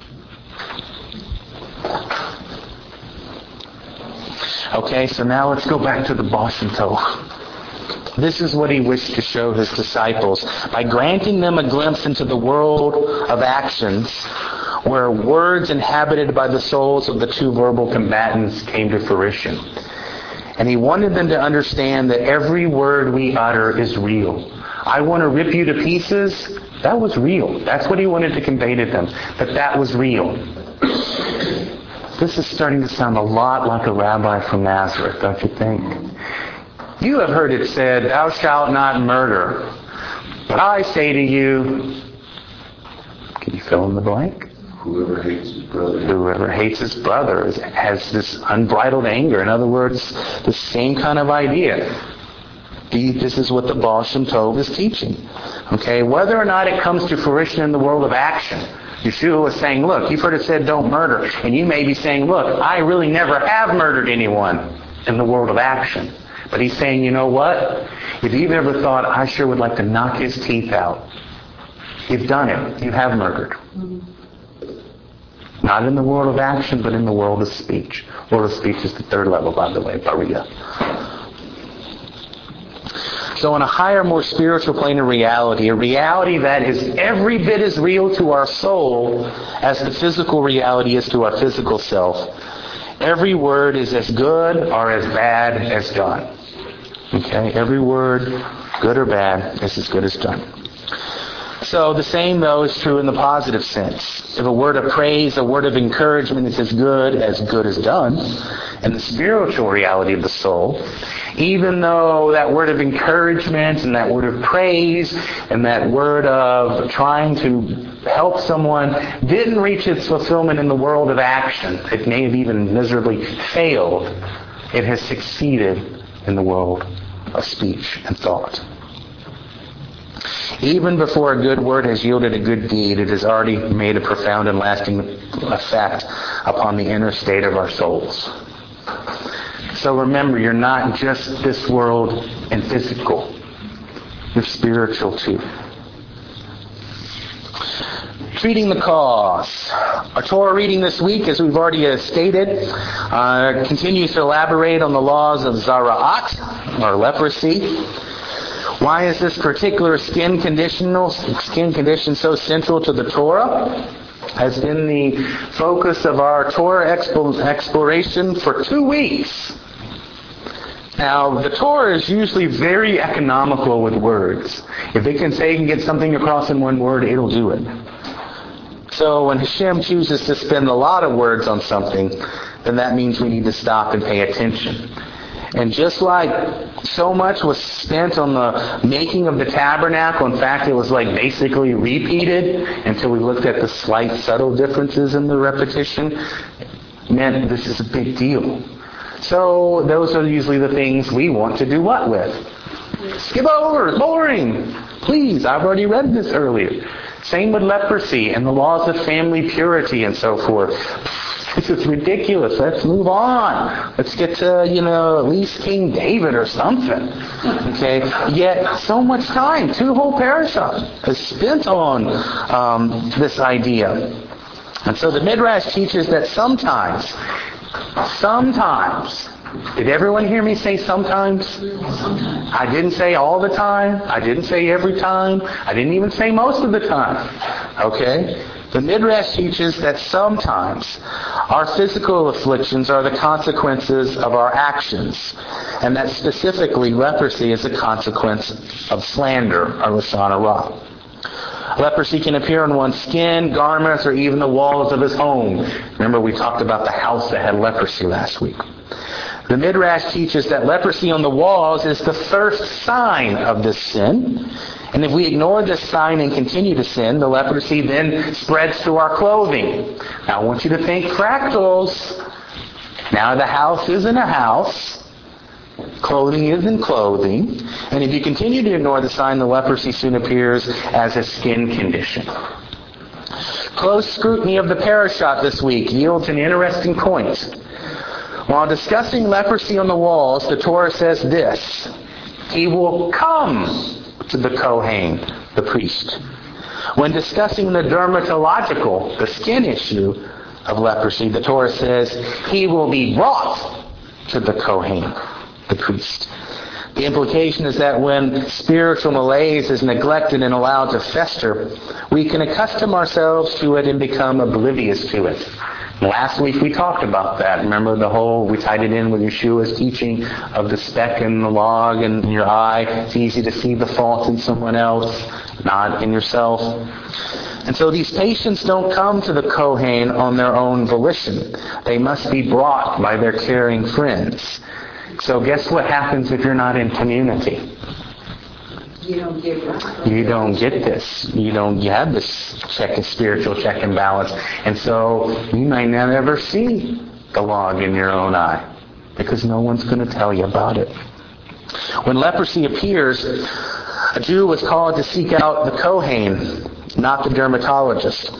Okay, so now let's go back to the Baal Shem Tov. This is what he wished to show his disciples. By granting them a glimpse into the world of actions, where words inhabited by the souls of the two verbal combatants came to fruition. And he wanted them to understand that every word we utter is real. I want to rip you to pieces. That was real. That's what he wanted to convey to them. That that was real. This is starting to sound a lot like a rabbi from Nazareth, don't you think? You have heard it said, thou shalt not murder. But I say to you, can you fill in the blank? Whoever hates his brother. Whoever hates his brother has this unbridled anger. In other words, the same kind of idea. This is what the Baal Shem Tov is teaching. Okay, whether or not it comes to fruition in the world of action. Yeshua was saying, look, you've heard it said don't murder. And you may be saying, look, I really never have murdered anyone. in the world of action. But he's saying, you know what? If you've ever thought, I sure would like to knock his teeth out, you've done it. You have murdered. Not in the world of action, but in the world of speech. World of speech is the third level, by the way, Bariya. So on a higher, more spiritual plane of reality, a reality that is every bit as real to our soul as the physical reality is to our physical self, every word is as good or as bad as done. Okay? Every word, good or bad, is as good as done. So the same, though, is true in the positive sense. If a word of praise, a word of encouragement is as good as good as done, in the spiritual reality of the soul, even though that word of encouragement and that word of praise and that word of trying to help someone didn't reach its fulfillment in the world of action, it may have even miserably failed, it has succeeded in the world of speech and thought. Even before a good word has yielded a good deed, it has already made a profound and lasting effect upon the inner state of our souls. So remember, you're not just this world and physical. You're spiritual too. Treating the cause. Our Torah reading this week, as we've already stated, uh, continues to elaborate on the laws of Zara'at, or leprosy. Why is this particular skin conditional skin condition so central to the Torah? Has been the focus of our Torah exploration for two weeks. Now, the Torah is usually very economical with words. If it can say it can get something across in one word, it'll do it. So when Hashem chooses to spend a lot of words on something, then that means we need to stop and pay attention. And just like so much was spent on the making of the tabernacle, in fact, it was like basically repeated until we looked at the slight subtle differences in the repetition, meant this is a big deal. So those are usually the things we want to do what with? Skip over, boring. Please, I've already read this earlier. Same with leprosy and the laws of family purity and so forth. This is ridiculous. Let's move on. Let's get to, you know, at least King David or something. Okay? Yet, so much time, two whole parashas, is spent on um, this idea. And so the Midrash teaches that sometimes, sometimes, did everyone hear me say sometimes? Sometimes. I didn't say all the time. I didn't say every time. I didn't even say most of the time. Okay? The Midrash teaches that sometimes our physical afflictions are the consequences of our actions, and that specifically leprosy is a consequence of slander, or Lashon Hara. Leprosy can appear on one's skin, garments, or even the walls of his home. Remember, we talked about the house that had leprosy last week. The Midrash teaches that leprosy on the walls is the first sign of this sin. And if we ignore this sign and continue to sin, the leprosy then spreads to our clothing. Now I want you to think fractals. Now the house isn't a house. Clothing isn't clothing. And if you continue to ignore the sign, the leprosy soon appears as a skin condition. Close scrutiny of the parashat this week yields an interesting point. While discussing leprosy on the walls, the Torah says this: he will come to the Kohen, the priest. When discussing the dermatological, the skin issue of leprosy, the Torah says he will be brought to the Kohen, the priest. The implication is that when spiritual malaise is neglected and allowed to fester, we can accustom ourselves to it and become oblivious to it. Last week we talked about that. Remember the whole, we tied it in with Yeshua's teaching of the speck in the log in your eye. It's easy to see the fault in someone else, not in yourself. And so these patients don't come to the Kohen on their own volition. They must be brought by their caring friends. So guess what happens if you're not in community? You don't get it. You don't get this. You don't. You have this check, spiritual check and balance, and so you might not ever see the log in your own eye because no one's going to tell you about it. When leprosy appears, a Jew was called to seek out the Kohen, not the dermatologist.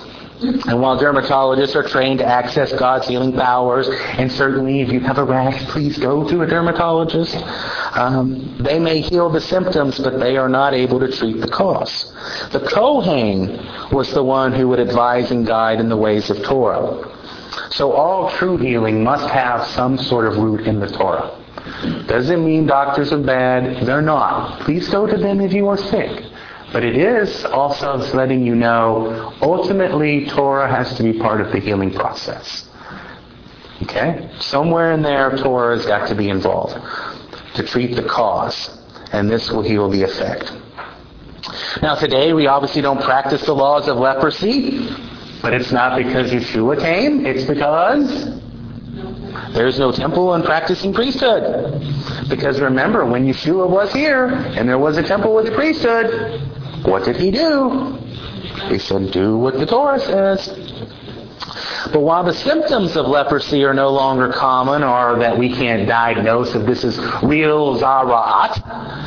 And while dermatologists are trained to access God's healing powers, and certainly if you have a rash, please go to a dermatologist, um, they may heal the symptoms, but they are not able to treat the cause. The Kohen was the one who would advise and guide in the ways of Torah. So all true healing must have some sort of root in the Torah. Doesn't mean doctors are bad. They're not. Please go to them if you are sick. But it is also letting you know, ultimately, Torah has to be part of the healing process. Okay? Somewhere in there, Torah has got to be involved to treat the cause. And this will heal the effect. Now today, we obviously don't practice the laws of leprosy. But it's not because Yeshua came. It's because there's no temple and practicing priesthood. Because remember, when Yeshua was here, and there was a temple with a priesthood, what did he do? He said, do what the Torah says. But while the symptoms of leprosy are no longer common, or that we can't diagnose if this is real Zarat,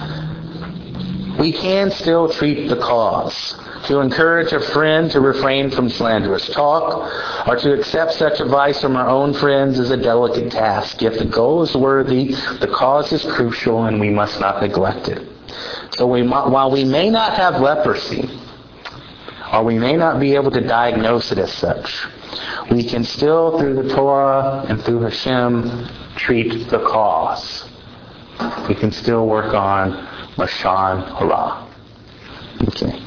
we can still treat the cause. To encourage a friend to refrain from slanderous talk, or to accept such advice from our own friends is a delicate task. Yet the goal is worthy, the cause is crucial, and we must not neglect it. So we, while we may not have leprosy, or we may not be able to diagnose it as such, we can still, through the Torah and through Hashem, treat the cause. We can still work on Lashon Hara. Okay.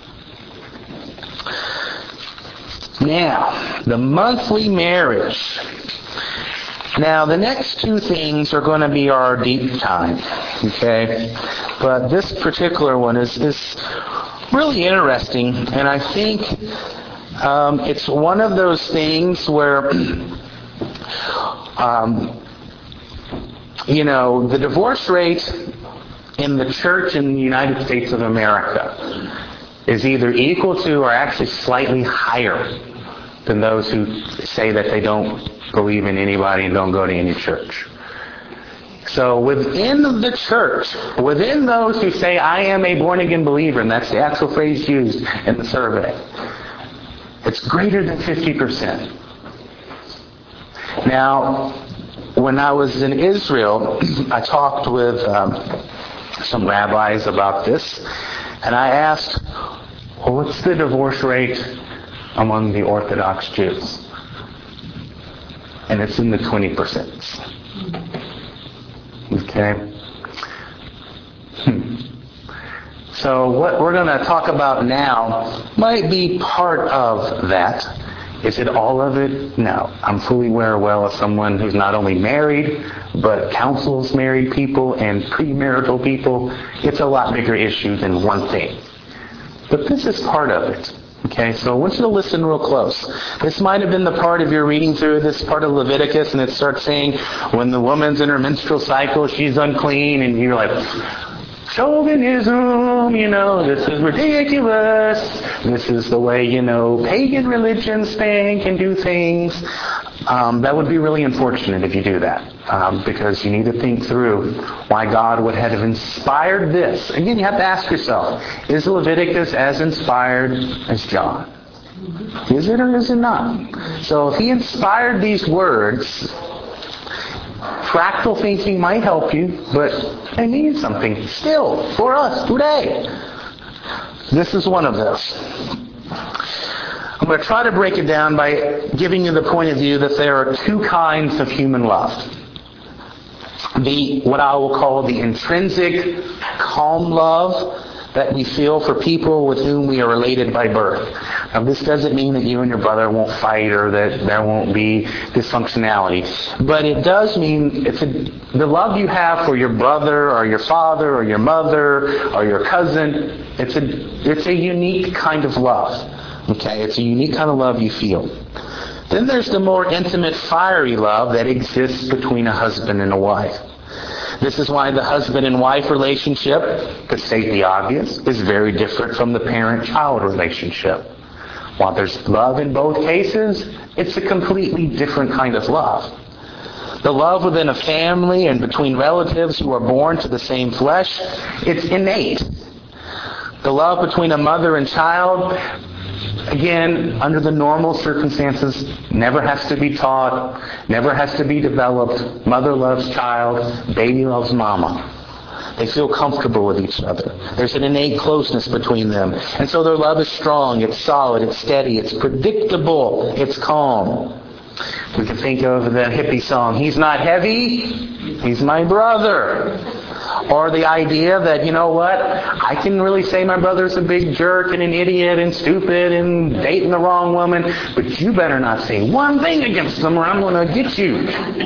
Now, the monthly marriage. Now, the next two things are going to be our deep time, okay? But this particular one is, is really interesting, and I think um, it's one of those things where, um, you know, the divorce rate in the church in the United States of America is either equal to or actually slightly higher than those who say that they don't believe in anybody and don't go to any church. So within the church, within those who say, I am a born-again believer, and that's the actual phrase used in the survey, it's greater than fifty percent. Now, when I was in Israel, I talked with um, some rabbis about this, and I asked, well, what's the divorce rate among the Orthodox Jews? And it's in the twenty percent. Okay? So what we're going to talk about now might be part of that. Is it all of it? No. I'm fully aware well of someone who's not only married, but counsels married people and premarital people. It's a lot bigger issue than one thing. But this is part of it. Okay, so I want you to listen real close. This might have been the part of your reading through this part of Leviticus, and it starts saying, when the woman's in her menstrual cycle, she's unclean, and you're like, chauvinism, you know, this is ridiculous. This is the way, you know, pagan religions think and do things. Um, that would be really unfortunate if you do that, um, because you need to think through why God would have inspired this. Again, you have to ask yourself, is Leviticus as inspired as John? Is it or is it not? So if he inspired these words, practical thinking might help you, but they mean something still for us today. This is one of those. I'm going to try to break it down by giving you the point of view that there are two kinds of human love. The, what I will call the intrinsic, calm love that we feel for people with whom we are related by birth. Now, this doesn't mean that you and your brother won't fight or that there won't be dysfunctionality. But it does mean it's a, the love you have for your brother or your father or your mother or your cousin, it's a, it's a unique kind of love. Okay, it's a unique kind of love you feel. Then there's the more intimate, fiery love that exists between a husband and a wife. This is why the husband and wife relationship, to state the obvious, is very different from the parent-child relationship. While there's love in both cases, it's a completely different kind of love. The love within a family and between relatives who are born to the same flesh, it's innate. The love between a mother and child, Again, under the normal circumstances, never has to be taught, never has to be developed. Mother loves child, baby loves mama. They feel comfortable with each other. There's an innate closeness between them. And so their love is strong, it's solid, it's steady, it's predictable, it's calm. We can think of the hippie song, "He's not heavy, he's my brother." Or the idea that, you know what, I can really say my brother's a big jerk and an idiot and stupid and dating the wrong woman, but you better not say one thing against him or I'm going to get you.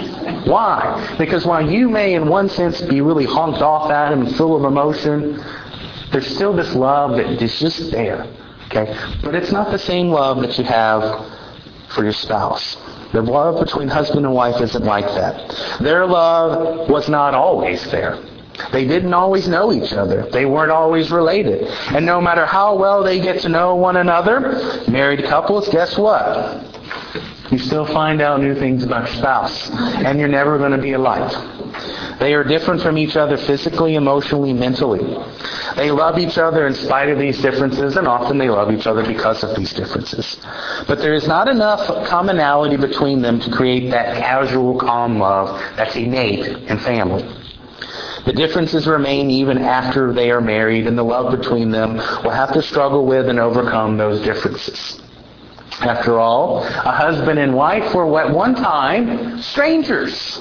Why? Because while you may in one sense be really honked off at him and full of emotion, there's still this love that is just there. Okay? But it's not the same love that you have for your spouse. The love between husband and wife isn't like that. Their love was not always there. They didn't always know each other. They weren't always related. And no matter how well they get to know one another, married couples, guess what? You still find out new things about your spouse. And you're never going to be alike. They are different from each other physically, emotionally, mentally. They love each other in spite of these differences, and often they love each other because of these differences. But there is not enough commonality between them to create that casual, calm love that's innate in family. The differences remain even after they are married, and the love between them will have to struggle with and overcome those differences. After all, a husband and wife were at one time strangers.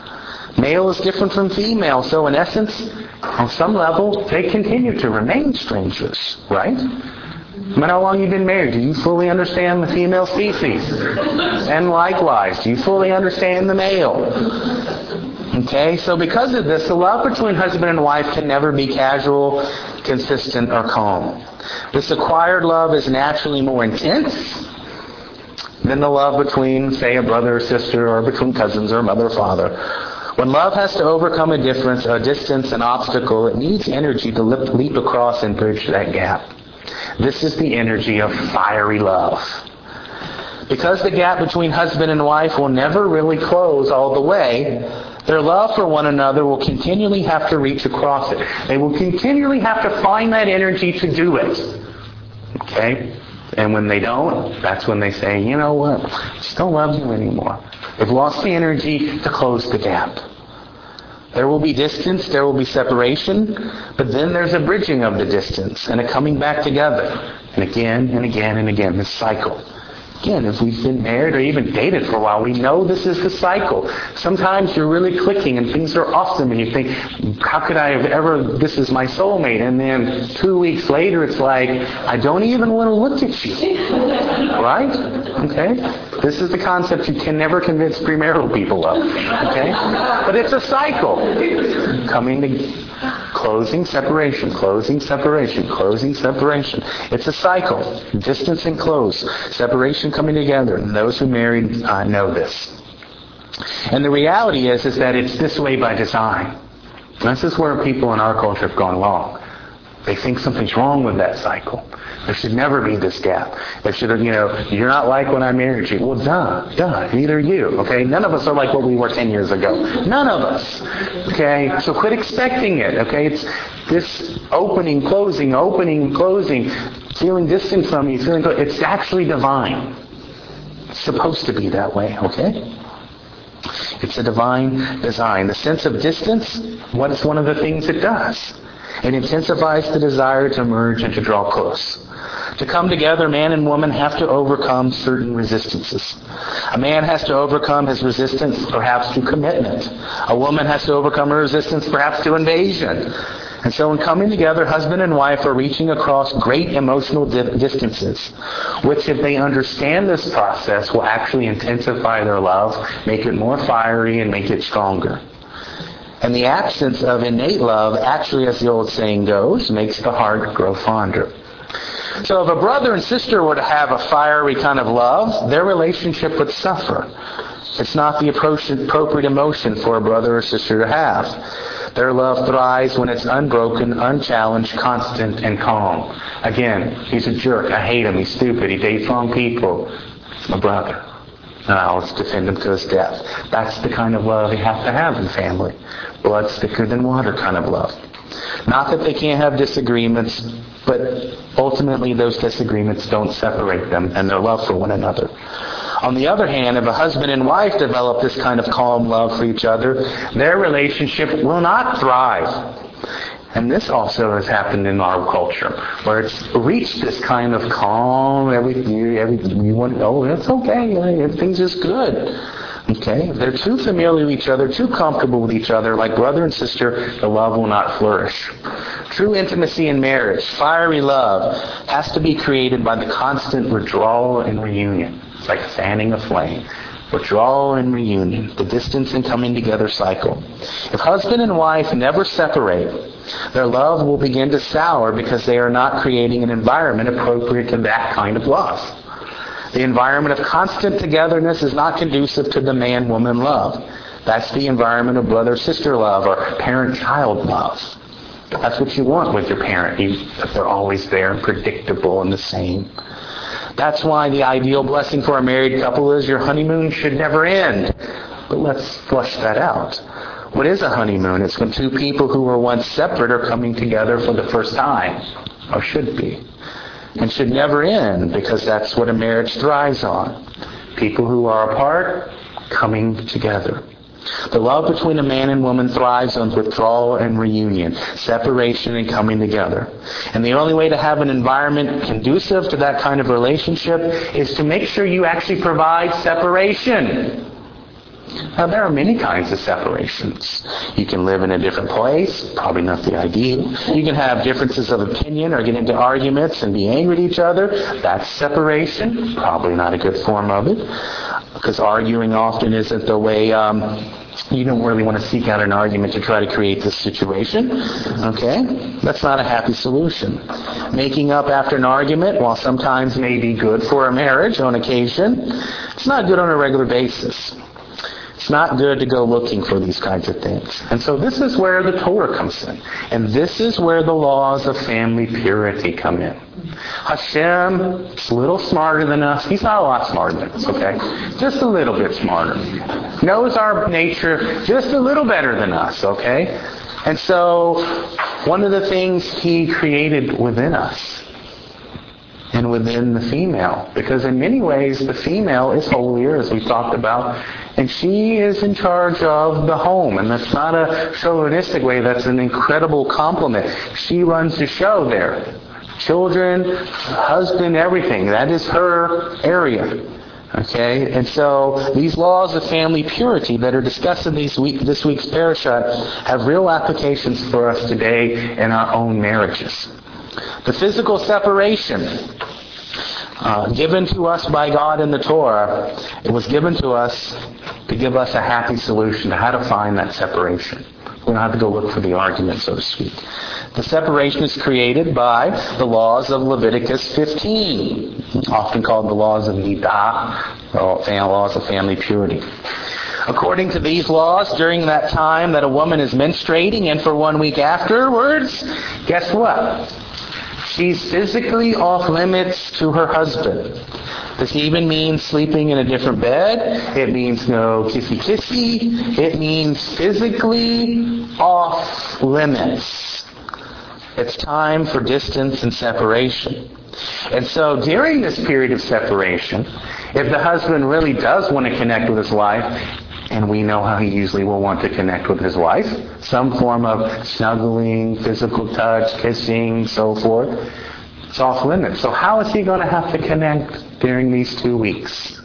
Male is different from female, so in essence, on some level, they continue to remain strangers, right? No matter how long you've been married, do you fully understand the female species? And likewise, do you fully understand the male? Okay, so because of this, the love between husband and wife can never be casual, consistent, or calm. This acquired love is naturally more intense than the love between, say, a brother or sister, or between cousins, or mother or father. When love has to overcome a difference, a distance, an obstacle, it needs energy to leap, leap across and bridge that gap. This is the energy of fiery love. Because the gap between husband and wife will never really close all the way, their love for one another will continually have to reach across it. They will continually have to find that energy to do it. Okay? And when they don't, that's when they say, you know what, I just don't love you anymore. They've lost the energy to close the gap. There will be distance, there will be separation, but then there's a bridging of the distance and a coming back together. And again and again and again, this cycle. Again, if we've been married or even dated for a while, we know this is the cycle. Sometimes you're really clicking and things are awesome and you think, how could I have ever, this is my soulmate. And then two weeks later it's like, I don't even want to look at you. Right? Okay? This is the concept you can never convince premarital people of. Okay? But it's a cycle. Coming to closing, separation, closing, separation, closing, separation. It's a cycle. Distance and close. Separation coming together. And those who married uh, know this. And the reality is, is that it's this way by design. This is where people in our culture have gone wrong. They think something's wrong with that cycle. There should never be this gap. There should have, you know, you're not like when I married you. Well, duh, duh, neither are you, okay? None of us are like what we were ten years ago. None of us, okay? So quit expecting it, okay? It's this opening, closing, opening, closing, feeling distant from you, feeling, it's actually divine. It's supposed to be that way, okay? It's a divine design. The sense of distance, what is one of the things it does? It intensifies the desire to merge and to draw close. To come together, man and woman have to overcome certain resistances. A man has to overcome his resistance perhaps to commitment. A woman has to overcome her resistance perhaps to invasion. And so in coming together, husband and wife are reaching across great emotional di- distances, which if they understand this process will actually intensify their love, make it more fiery, and make it stronger. And the absence of innate love, actually, as the old saying goes, makes the heart grow fonder. So if a brother and sister were to have a fiery kind of love, their relationship would suffer. It's not the appropriate emotion for a brother or sister to have. Their love thrives when it's unbroken, unchallenged, constant, and calm. Again, he's a jerk. I hate him. He's stupid. He dates wrong people. It's my brother. Now let's defend him to his death. That's the kind of love you have to have in family. Blood's thicker than water kind of love. Not that they can't have disagreements, but ultimately those disagreements don't separate them and their love for one another. On the other hand, if a husband and wife develop this kind of calm love for each other, their relationship will not thrive. And this also has happened in our culture, where it's reached this kind of calm, every, every, you want, oh, it's okay, everything's just good. Okay? If they're too familiar with each other, too comfortable with each other, like brother and sister, the love will not flourish. True intimacy in marriage, fiery love, has to be created by the constant withdrawal and reunion. It's like fanning a flame. Withdrawal and reunion, the distance and coming together cycle. If husband and wife never separate, their love will begin to sour because they are not creating an environment appropriate to that kind of love. The environment of constant togetherness is not conducive to the man-woman love. That's the environment of brother-sister love or parent-child love. That's what you want with your parent, that they're always there and predictable and the same. That's why the ideal blessing for a married couple is your honeymoon should never end. But let's flush that out. What is a honeymoon? It's when two people who were once separate are coming together for the first time, or should be. And should never end, because that's what a marriage thrives on. People who are apart, coming together. The love between a man and woman thrives on withdrawal and reunion, separation and coming together. And the only way to have an environment conducive to that kind of relationship is to make sure you actually provide separation. Now, there are many kinds of separations. You can live in a different place, probably not the ideal. You can have differences of opinion or get into arguments and be angry at each other. That's separation, probably not a good form of it. Because arguing often isn't the way, um, you don't really want to seek out an argument to try to create this situation. Okay? That's not a happy solution. Making up after an argument, while sometimes may be good for a marriage on occasion, it's not good on a regular basis. It's not good to go looking for these kinds of things. And so this is where the Torah comes in. And this is where the laws of family purity come in. Hashem is a little smarter than us. He's not a lot smarter than us, okay? Just a little bit smarter. Knows our nature just a little better than us, okay? And so one of the things He created within us and within the female, because in many ways the female is holier, as we talked about, and she is in charge of the home. And that's not a chauvinistic way. That's an incredible compliment. She runs the show there. Children, husband, everything. That is her area. Okay? And so these laws of family purity that are discussed in these week, this week's parashat have real applications for us today in our own marriages. The physical separation uh, given to us by God in the Torah, it was given to us to give us a happy solution to how to find that separation. We don't have to go look for the argument, so to speak. The separation is created by the laws of Leviticus fifteen, often called the laws of Nidah, or laws of family purity. According to these laws, during that time that a woman is menstruating and for one week afterwards, guess what? She's physically off limits to her husband. This even means sleeping in a different bed. It means no kissy-kissy. It means physically off limits. It's time for distance and separation. And so during this period of separation, if the husband really does want to connect with his wife, and we know how he usually will want to connect with his wife, some form of snuggling, physical touch, kissing, so forth, it's off limits. So how is he going to have to connect during these two weeks?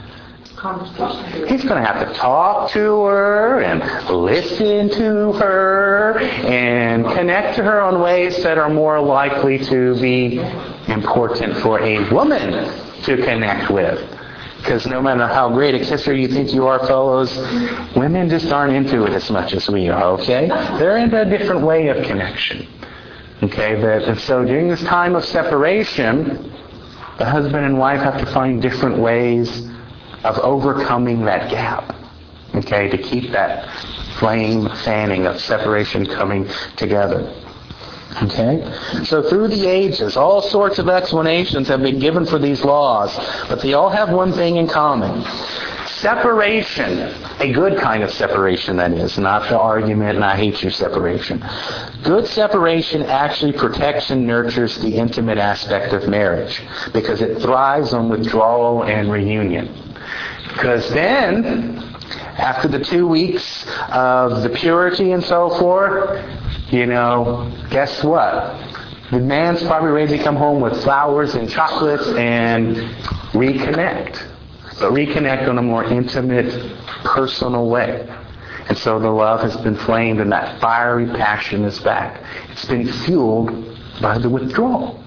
He's going to have to talk to her and listen to her and connect to her on ways that are more likely to be important for a woman to connect with. Because no matter how great a kisser you think you are, fellows, women just aren't into it as much as we are, okay? They're into a different way of connection. Okay, that, and so during this time of separation, the husband and wife have to find different ways of overcoming that gap. Okay, to keep that flame fanning of separation coming together. Okay? So through the ages, all sorts of explanations have been given for these laws, but they all have one thing in common. Separation, a good kind of separation that is, not the argument and I hate your separation. Good separation actually protects and nurtures the intimate aspect of marriage because it thrives on withdrawal and reunion. Because then, after the two weeks of the purity and so forth, you know, guess what? The man's probably ready to come home with flowers and chocolates and reconnect. But reconnect on a more intimate, personal way. And so the love has been flamed and that fiery passion is back. It's been fueled by the withdrawal.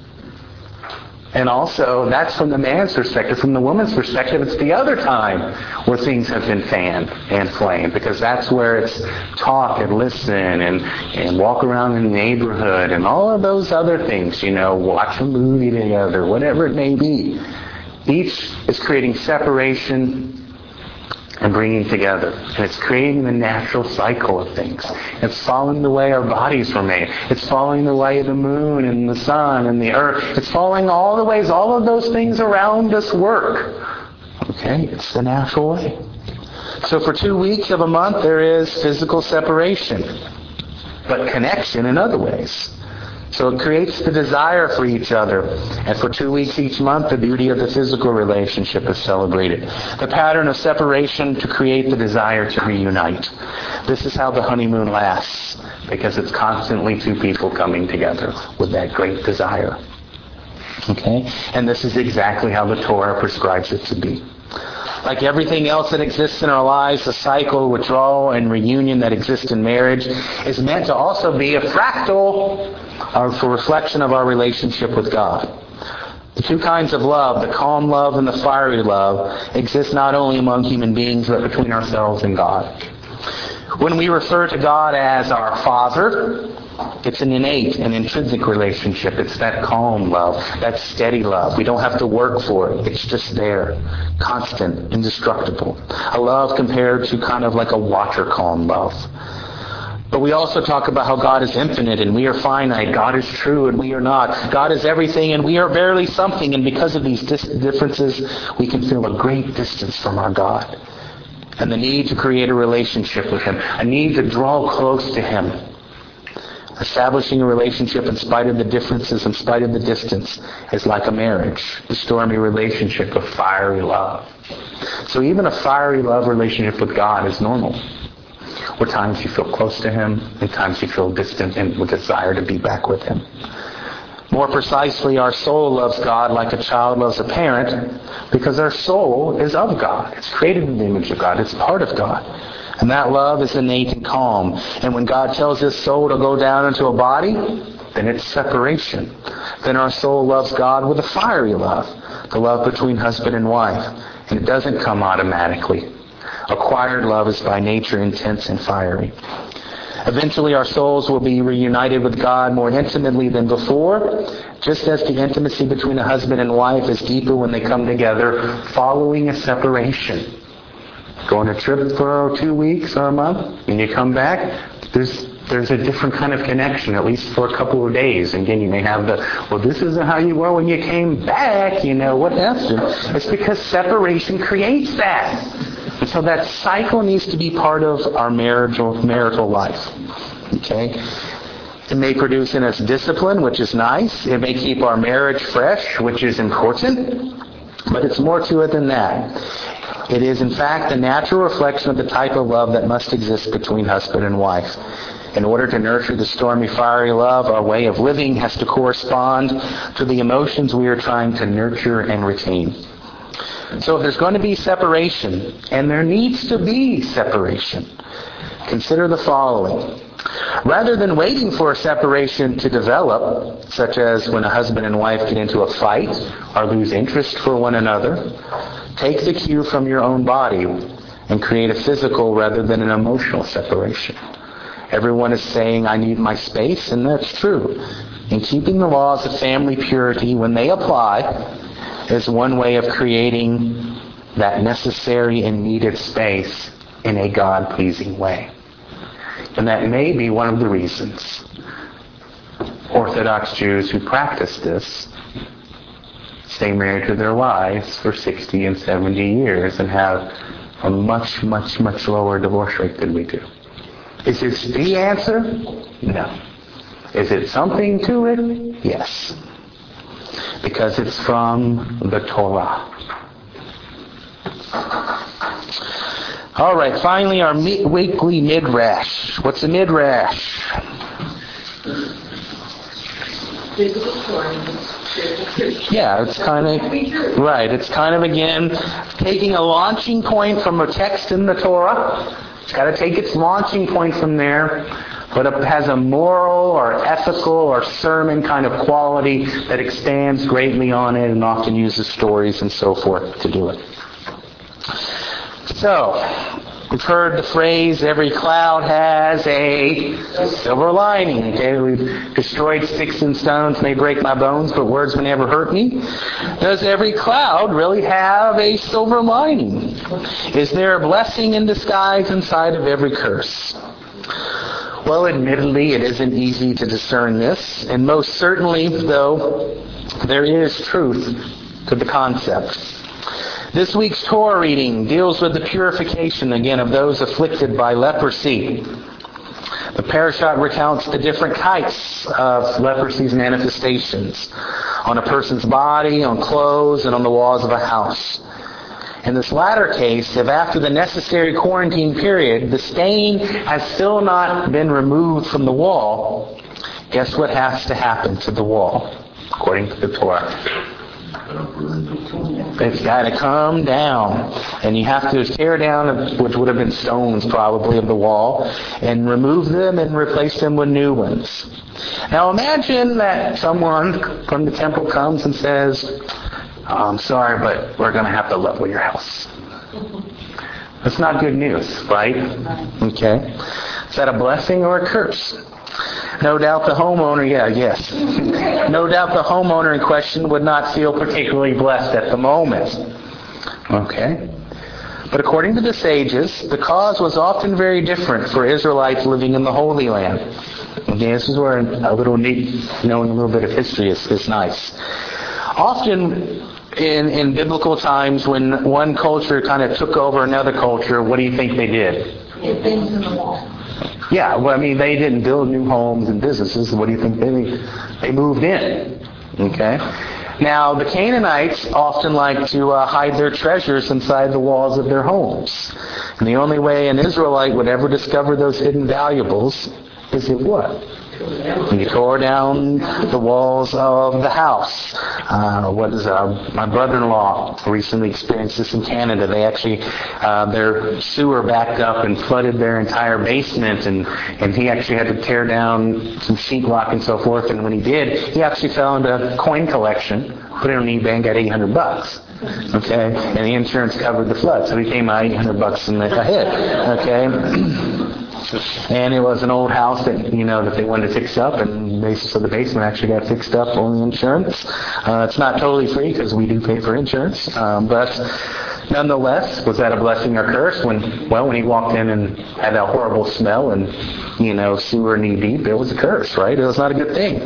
And also, that's from the man's perspective. From the woman's perspective, it's the other time where things have been fanned and flamed. Because that's where it's talk and listen and, and walk around in the neighborhood and all of those other things, you know, watch a movie together, whatever it may be. Each is creating separation and bringing together. And it's creating the natural cycle of things. It's following the way our bodies were made. It's following the way of the moon and the sun and the earth. It's following all the ways all of those things around us work. Okay? It's the natural way. So for two weeks of a month there is physical separation, but connection in other ways. So it creates the desire for each other. And for two weeks each month, the beauty of the physical relationship is celebrated. The pattern of separation to create the desire to reunite. This is how the honeymoon lasts, because it's constantly two people coming together with that great desire. Okay? And this is exactly how the Torah prescribes it to be. Like everything else that exists in our lives, the cycle, withdrawal, and reunion that exists in marriage is meant to also be a fractal or for reflection of our relationship with God. The two kinds of love, the calm love and the fiery love, exist not only among human beings but between ourselves and God. When we refer to God as our Father, it's an innate and intrinsic relationship. It's that calm love, that steady love. We don't have to work for it. It's just there, constant, indestructible. A love compared to kind of like a water calm love. But we also talk about how God is infinite and we are finite. God is true and we are not. God is everything and we are barely something. And because of these dis- differences, we can feel a great distance from our God. And the need to create a relationship with Him. A need to draw close to Him. Establishing a relationship in spite of the differences, in spite of the distance, is like a marriage. The stormy relationship of fiery love. So even a fiery love relationship with God is normal. Where times you feel close to Him, and times you feel distant and with desire to be back with Him. More precisely, our soul loves God like a child loves a parent because our soul is of God. It's created in the image of God. It's part of God. And that love is innate and calm. And when God tells His soul to go down into a body, then it's separation. Then our soul loves God with a fiery love, the love between husband and wife. And it doesn't come automatically. Acquired love is by nature intense and fiery. Eventually our souls will be reunited with God more intimately than before, just as the intimacy between a husband and wife is deeper when they come together following a separation. Go on a trip for two weeks or a month, and you come back, there's there's a different kind of connection, at least for a couple of days. And again, you may have the, well, this isn't how you were when you came back, you know, what happened? It's because separation creates that. And so that cycle needs to be part of our marital, marital life. Okay? It may produce in us discipline, which is nice. It may keep our marriage fresh, which is important. But it's more to it than that. It is, in fact, a natural reflection of the type of love that must exist between husband and wife. In order to nurture the stormy, fiery love, our way of living has to correspond to the emotions we are trying to nurture and retain. So if there's going to be separation, and there needs to be separation, consider the following. Rather than waiting for a separation to develop, such as when a husband and wife get into a fight or lose interest for one another, take the cue from your own body and create a physical rather than an emotional separation. Everyone is saying, I need my space, and that's true. And keeping the laws of family purity when they apply is one way of creating that necessary and needed space in a God-pleasing way. And that may be one of the reasons Orthodox Jews who practice this stay married to their wives for sixty and seventy years and have a much, much, much lower divorce rate than we do. Is it the answer? No. Is it something to it? Yes. Because it's from the Torah. All right, finally our mi- weekly midrash. What's a midrash? Yeah, it's kind of, right, it's kind of, again, taking a launching point from a text in the Torah. It's got to take its launching point from there, but it has a moral or ethical or sermon kind of quality that expands greatly on it and often uses stories and so forth to do it. So, we've heard the phrase, every cloud has a silver lining. Okay, we've destroyed sticks and stones may break my bones, but words may never hurt me. Does every cloud really have a silver lining? Is there a blessing in disguise inside of every curse? Well, admittedly, it isn't easy to discern this, and most certainly, though, there is truth to the concept. This week's Torah reading deals with the purification, again, of those afflicted by leprosy. The parashat recounts the different types of leprosy's manifestations on a person's body, on clothes, and on the walls of a house. In this latter case, if after the necessary quarantine period, the stain has still not been removed from the wall, guess what has to happen to the wall, according to the Torah? It's got to come down, and you have to tear down, which would have been stones probably, of the wall, and remove them and replace them with new ones. Now imagine that someone from the temple comes and says, I'm sorry, but we're going to have to level your house. That's not good news, right? Okay. Is that a blessing or a curse? No doubt the homeowner, yeah, yes. No doubt the homeowner in question would not feel particularly blessed at the moment. Okay. But according to the sages, the cause was often very different for Israelites living in the Holy Land. Okay, this is where a little neat, knowing a little bit of history is, is nice. Often in, in biblical times, when one culture kind of took over another culture, what do you think they did? It bends in the wall. Yeah, well, I mean, they didn't build new homes and businesses. What do you think they they moved in? Okay. Now, the Canaanites often like to uh, hide their treasures inside the walls of their homes. And the only way an Israelite would ever discover those hidden valuables is if what? When you tore down the walls of the house. Uh, what is uh, my brother-in-law recently experienced this in Canada. They actually, uh, their sewer backed up and flooded their entire basement, and, and he actually had to tear down some sheetrock and so forth. And when he did, he actually fell into a coin collection, put it on eBay, and got eight hundred bucks. Okay, and the insurance covered the flood, so he came out eight hundred bucks in the hit. Okay. And it was an old house that, you know, that they wanted to fix up, and they, so the basement actually got fixed up on the insurance. Uh, it's not totally free because we do pay for insurance, um, but nonetheless, was that a blessing or curse? When, well, when he walked in and had that horrible smell and, you know, sewer knee deep, it was a curse, right? It was not a good thing.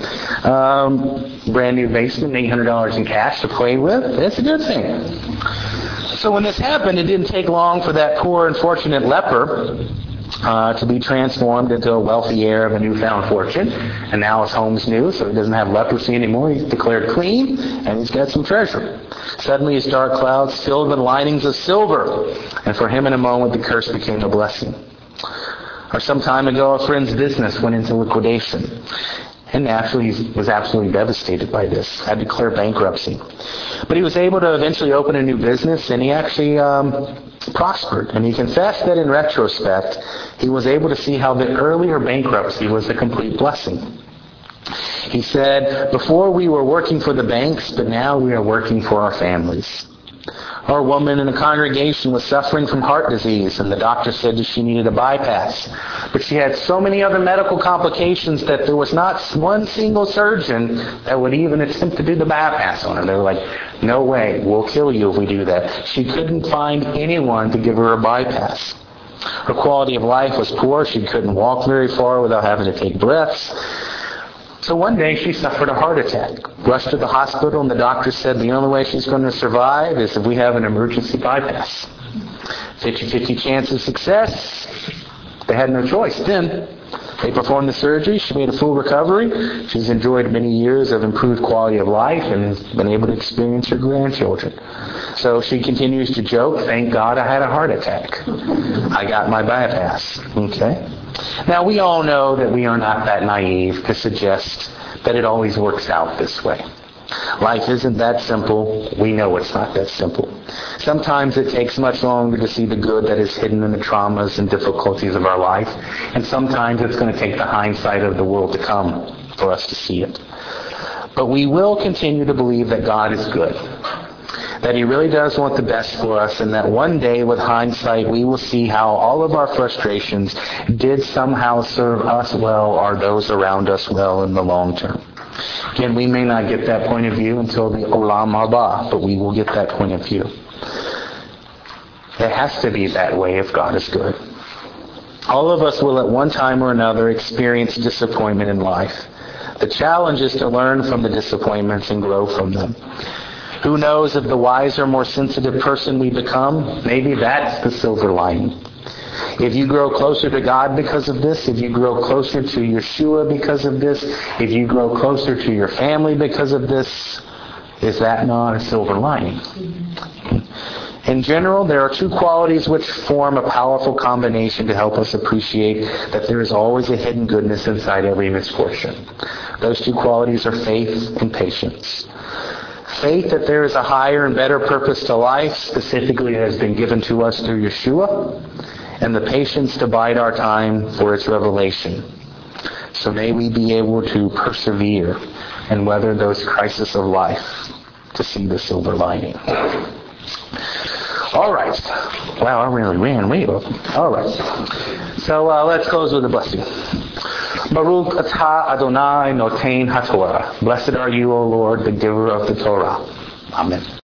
Um, brand new basement, eight hundred dollars in cash to play with, it's a good thing. So when this happened, it didn't take long for that poor, unfortunate leper Uh, to be transformed into a wealthy heir of a newfound fortune. And now his home's new, so he doesn't have leprosy anymore. He's declared clean, and he's got some treasure. Suddenly his dark clouds filled with linings of silver, and for him in a moment the curse became a blessing. Or some time ago a friend's business went into liquidation. And naturally, he was absolutely devastated by this. Had to declare bankruptcy. But he was able to eventually open a new business, and he actually um, prospered. And he confessed that in retrospect, he was able to see how the earlier bankruptcy was a complete blessing. He said, before we were working for the banks, but now we are working for our families. Our woman in a congregation was suffering from heart disease, and the doctor said that she needed a bypass. But she had so many other medical complications that there was not one single surgeon that would even attempt to do the bypass on her. They were like, no way, we'll kill you if we do that. She couldn't find anyone to give her a bypass. Her quality of life was poor. She couldn't walk very far without having to take breaths. So one day she suffered a heart attack, rushed to the hospital, and the doctor said the only way she's going to survive is if we have an emergency bypass. fifty-fifty chance of success. They had no choice then. They performed the surgery. She made a full recovery. She's enjoyed many years of improved quality of life and has been able to experience her grandchildren. So she continues to joke, thank God I had a heart attack. I got my bypass. Okay? Now we all know that we are not that naive to suggest that it always works out this way. Life isn't that simple. We know it's not that simple. Sometimes it takes much longer to see the good that is hidden in the traumas and difficulties of our life. And sometimes it's going to take the hindsight of the world to come for us to see it. But we will continue to believe that God is good. That He really does want the best for us, and that one day with hindsight we will see how all of our frustrations did somehow serve us well or those around us well in the long term. Again, we may not get that point of view until the Olam Haba, but we will get that point of view. It has to be that way if God is good. All of us will at one time or another experience disappointment in life. The challenge is to learn from the disappointments and grow from them. Who knows, if the wiser, more sensitive person we become, maybe that's the silver lining. If you grow closer to God because of this, if you grow closer to Yeshua because of this, if you grow closer to your family because of this, is that not a silver lining? In general, there are two qualities which form a powerful combination to help us appreciate that there is always a hidden goodness inside every misfortune. Those two qualities are faith and patience. Faith that there is a higher and better purpose to life, specifically that has been given to us through Yeshua, and the patience to bide our time for its revelation. So may we be able to persevere and weather those crises of life to see the silver lining. All right. Wow, I really ran way over. All right. So uh, let's close with a blessing. Baruch atah Adonai noten haTorah. Blessed are you, O Lord, the giver of the Torah. Amen.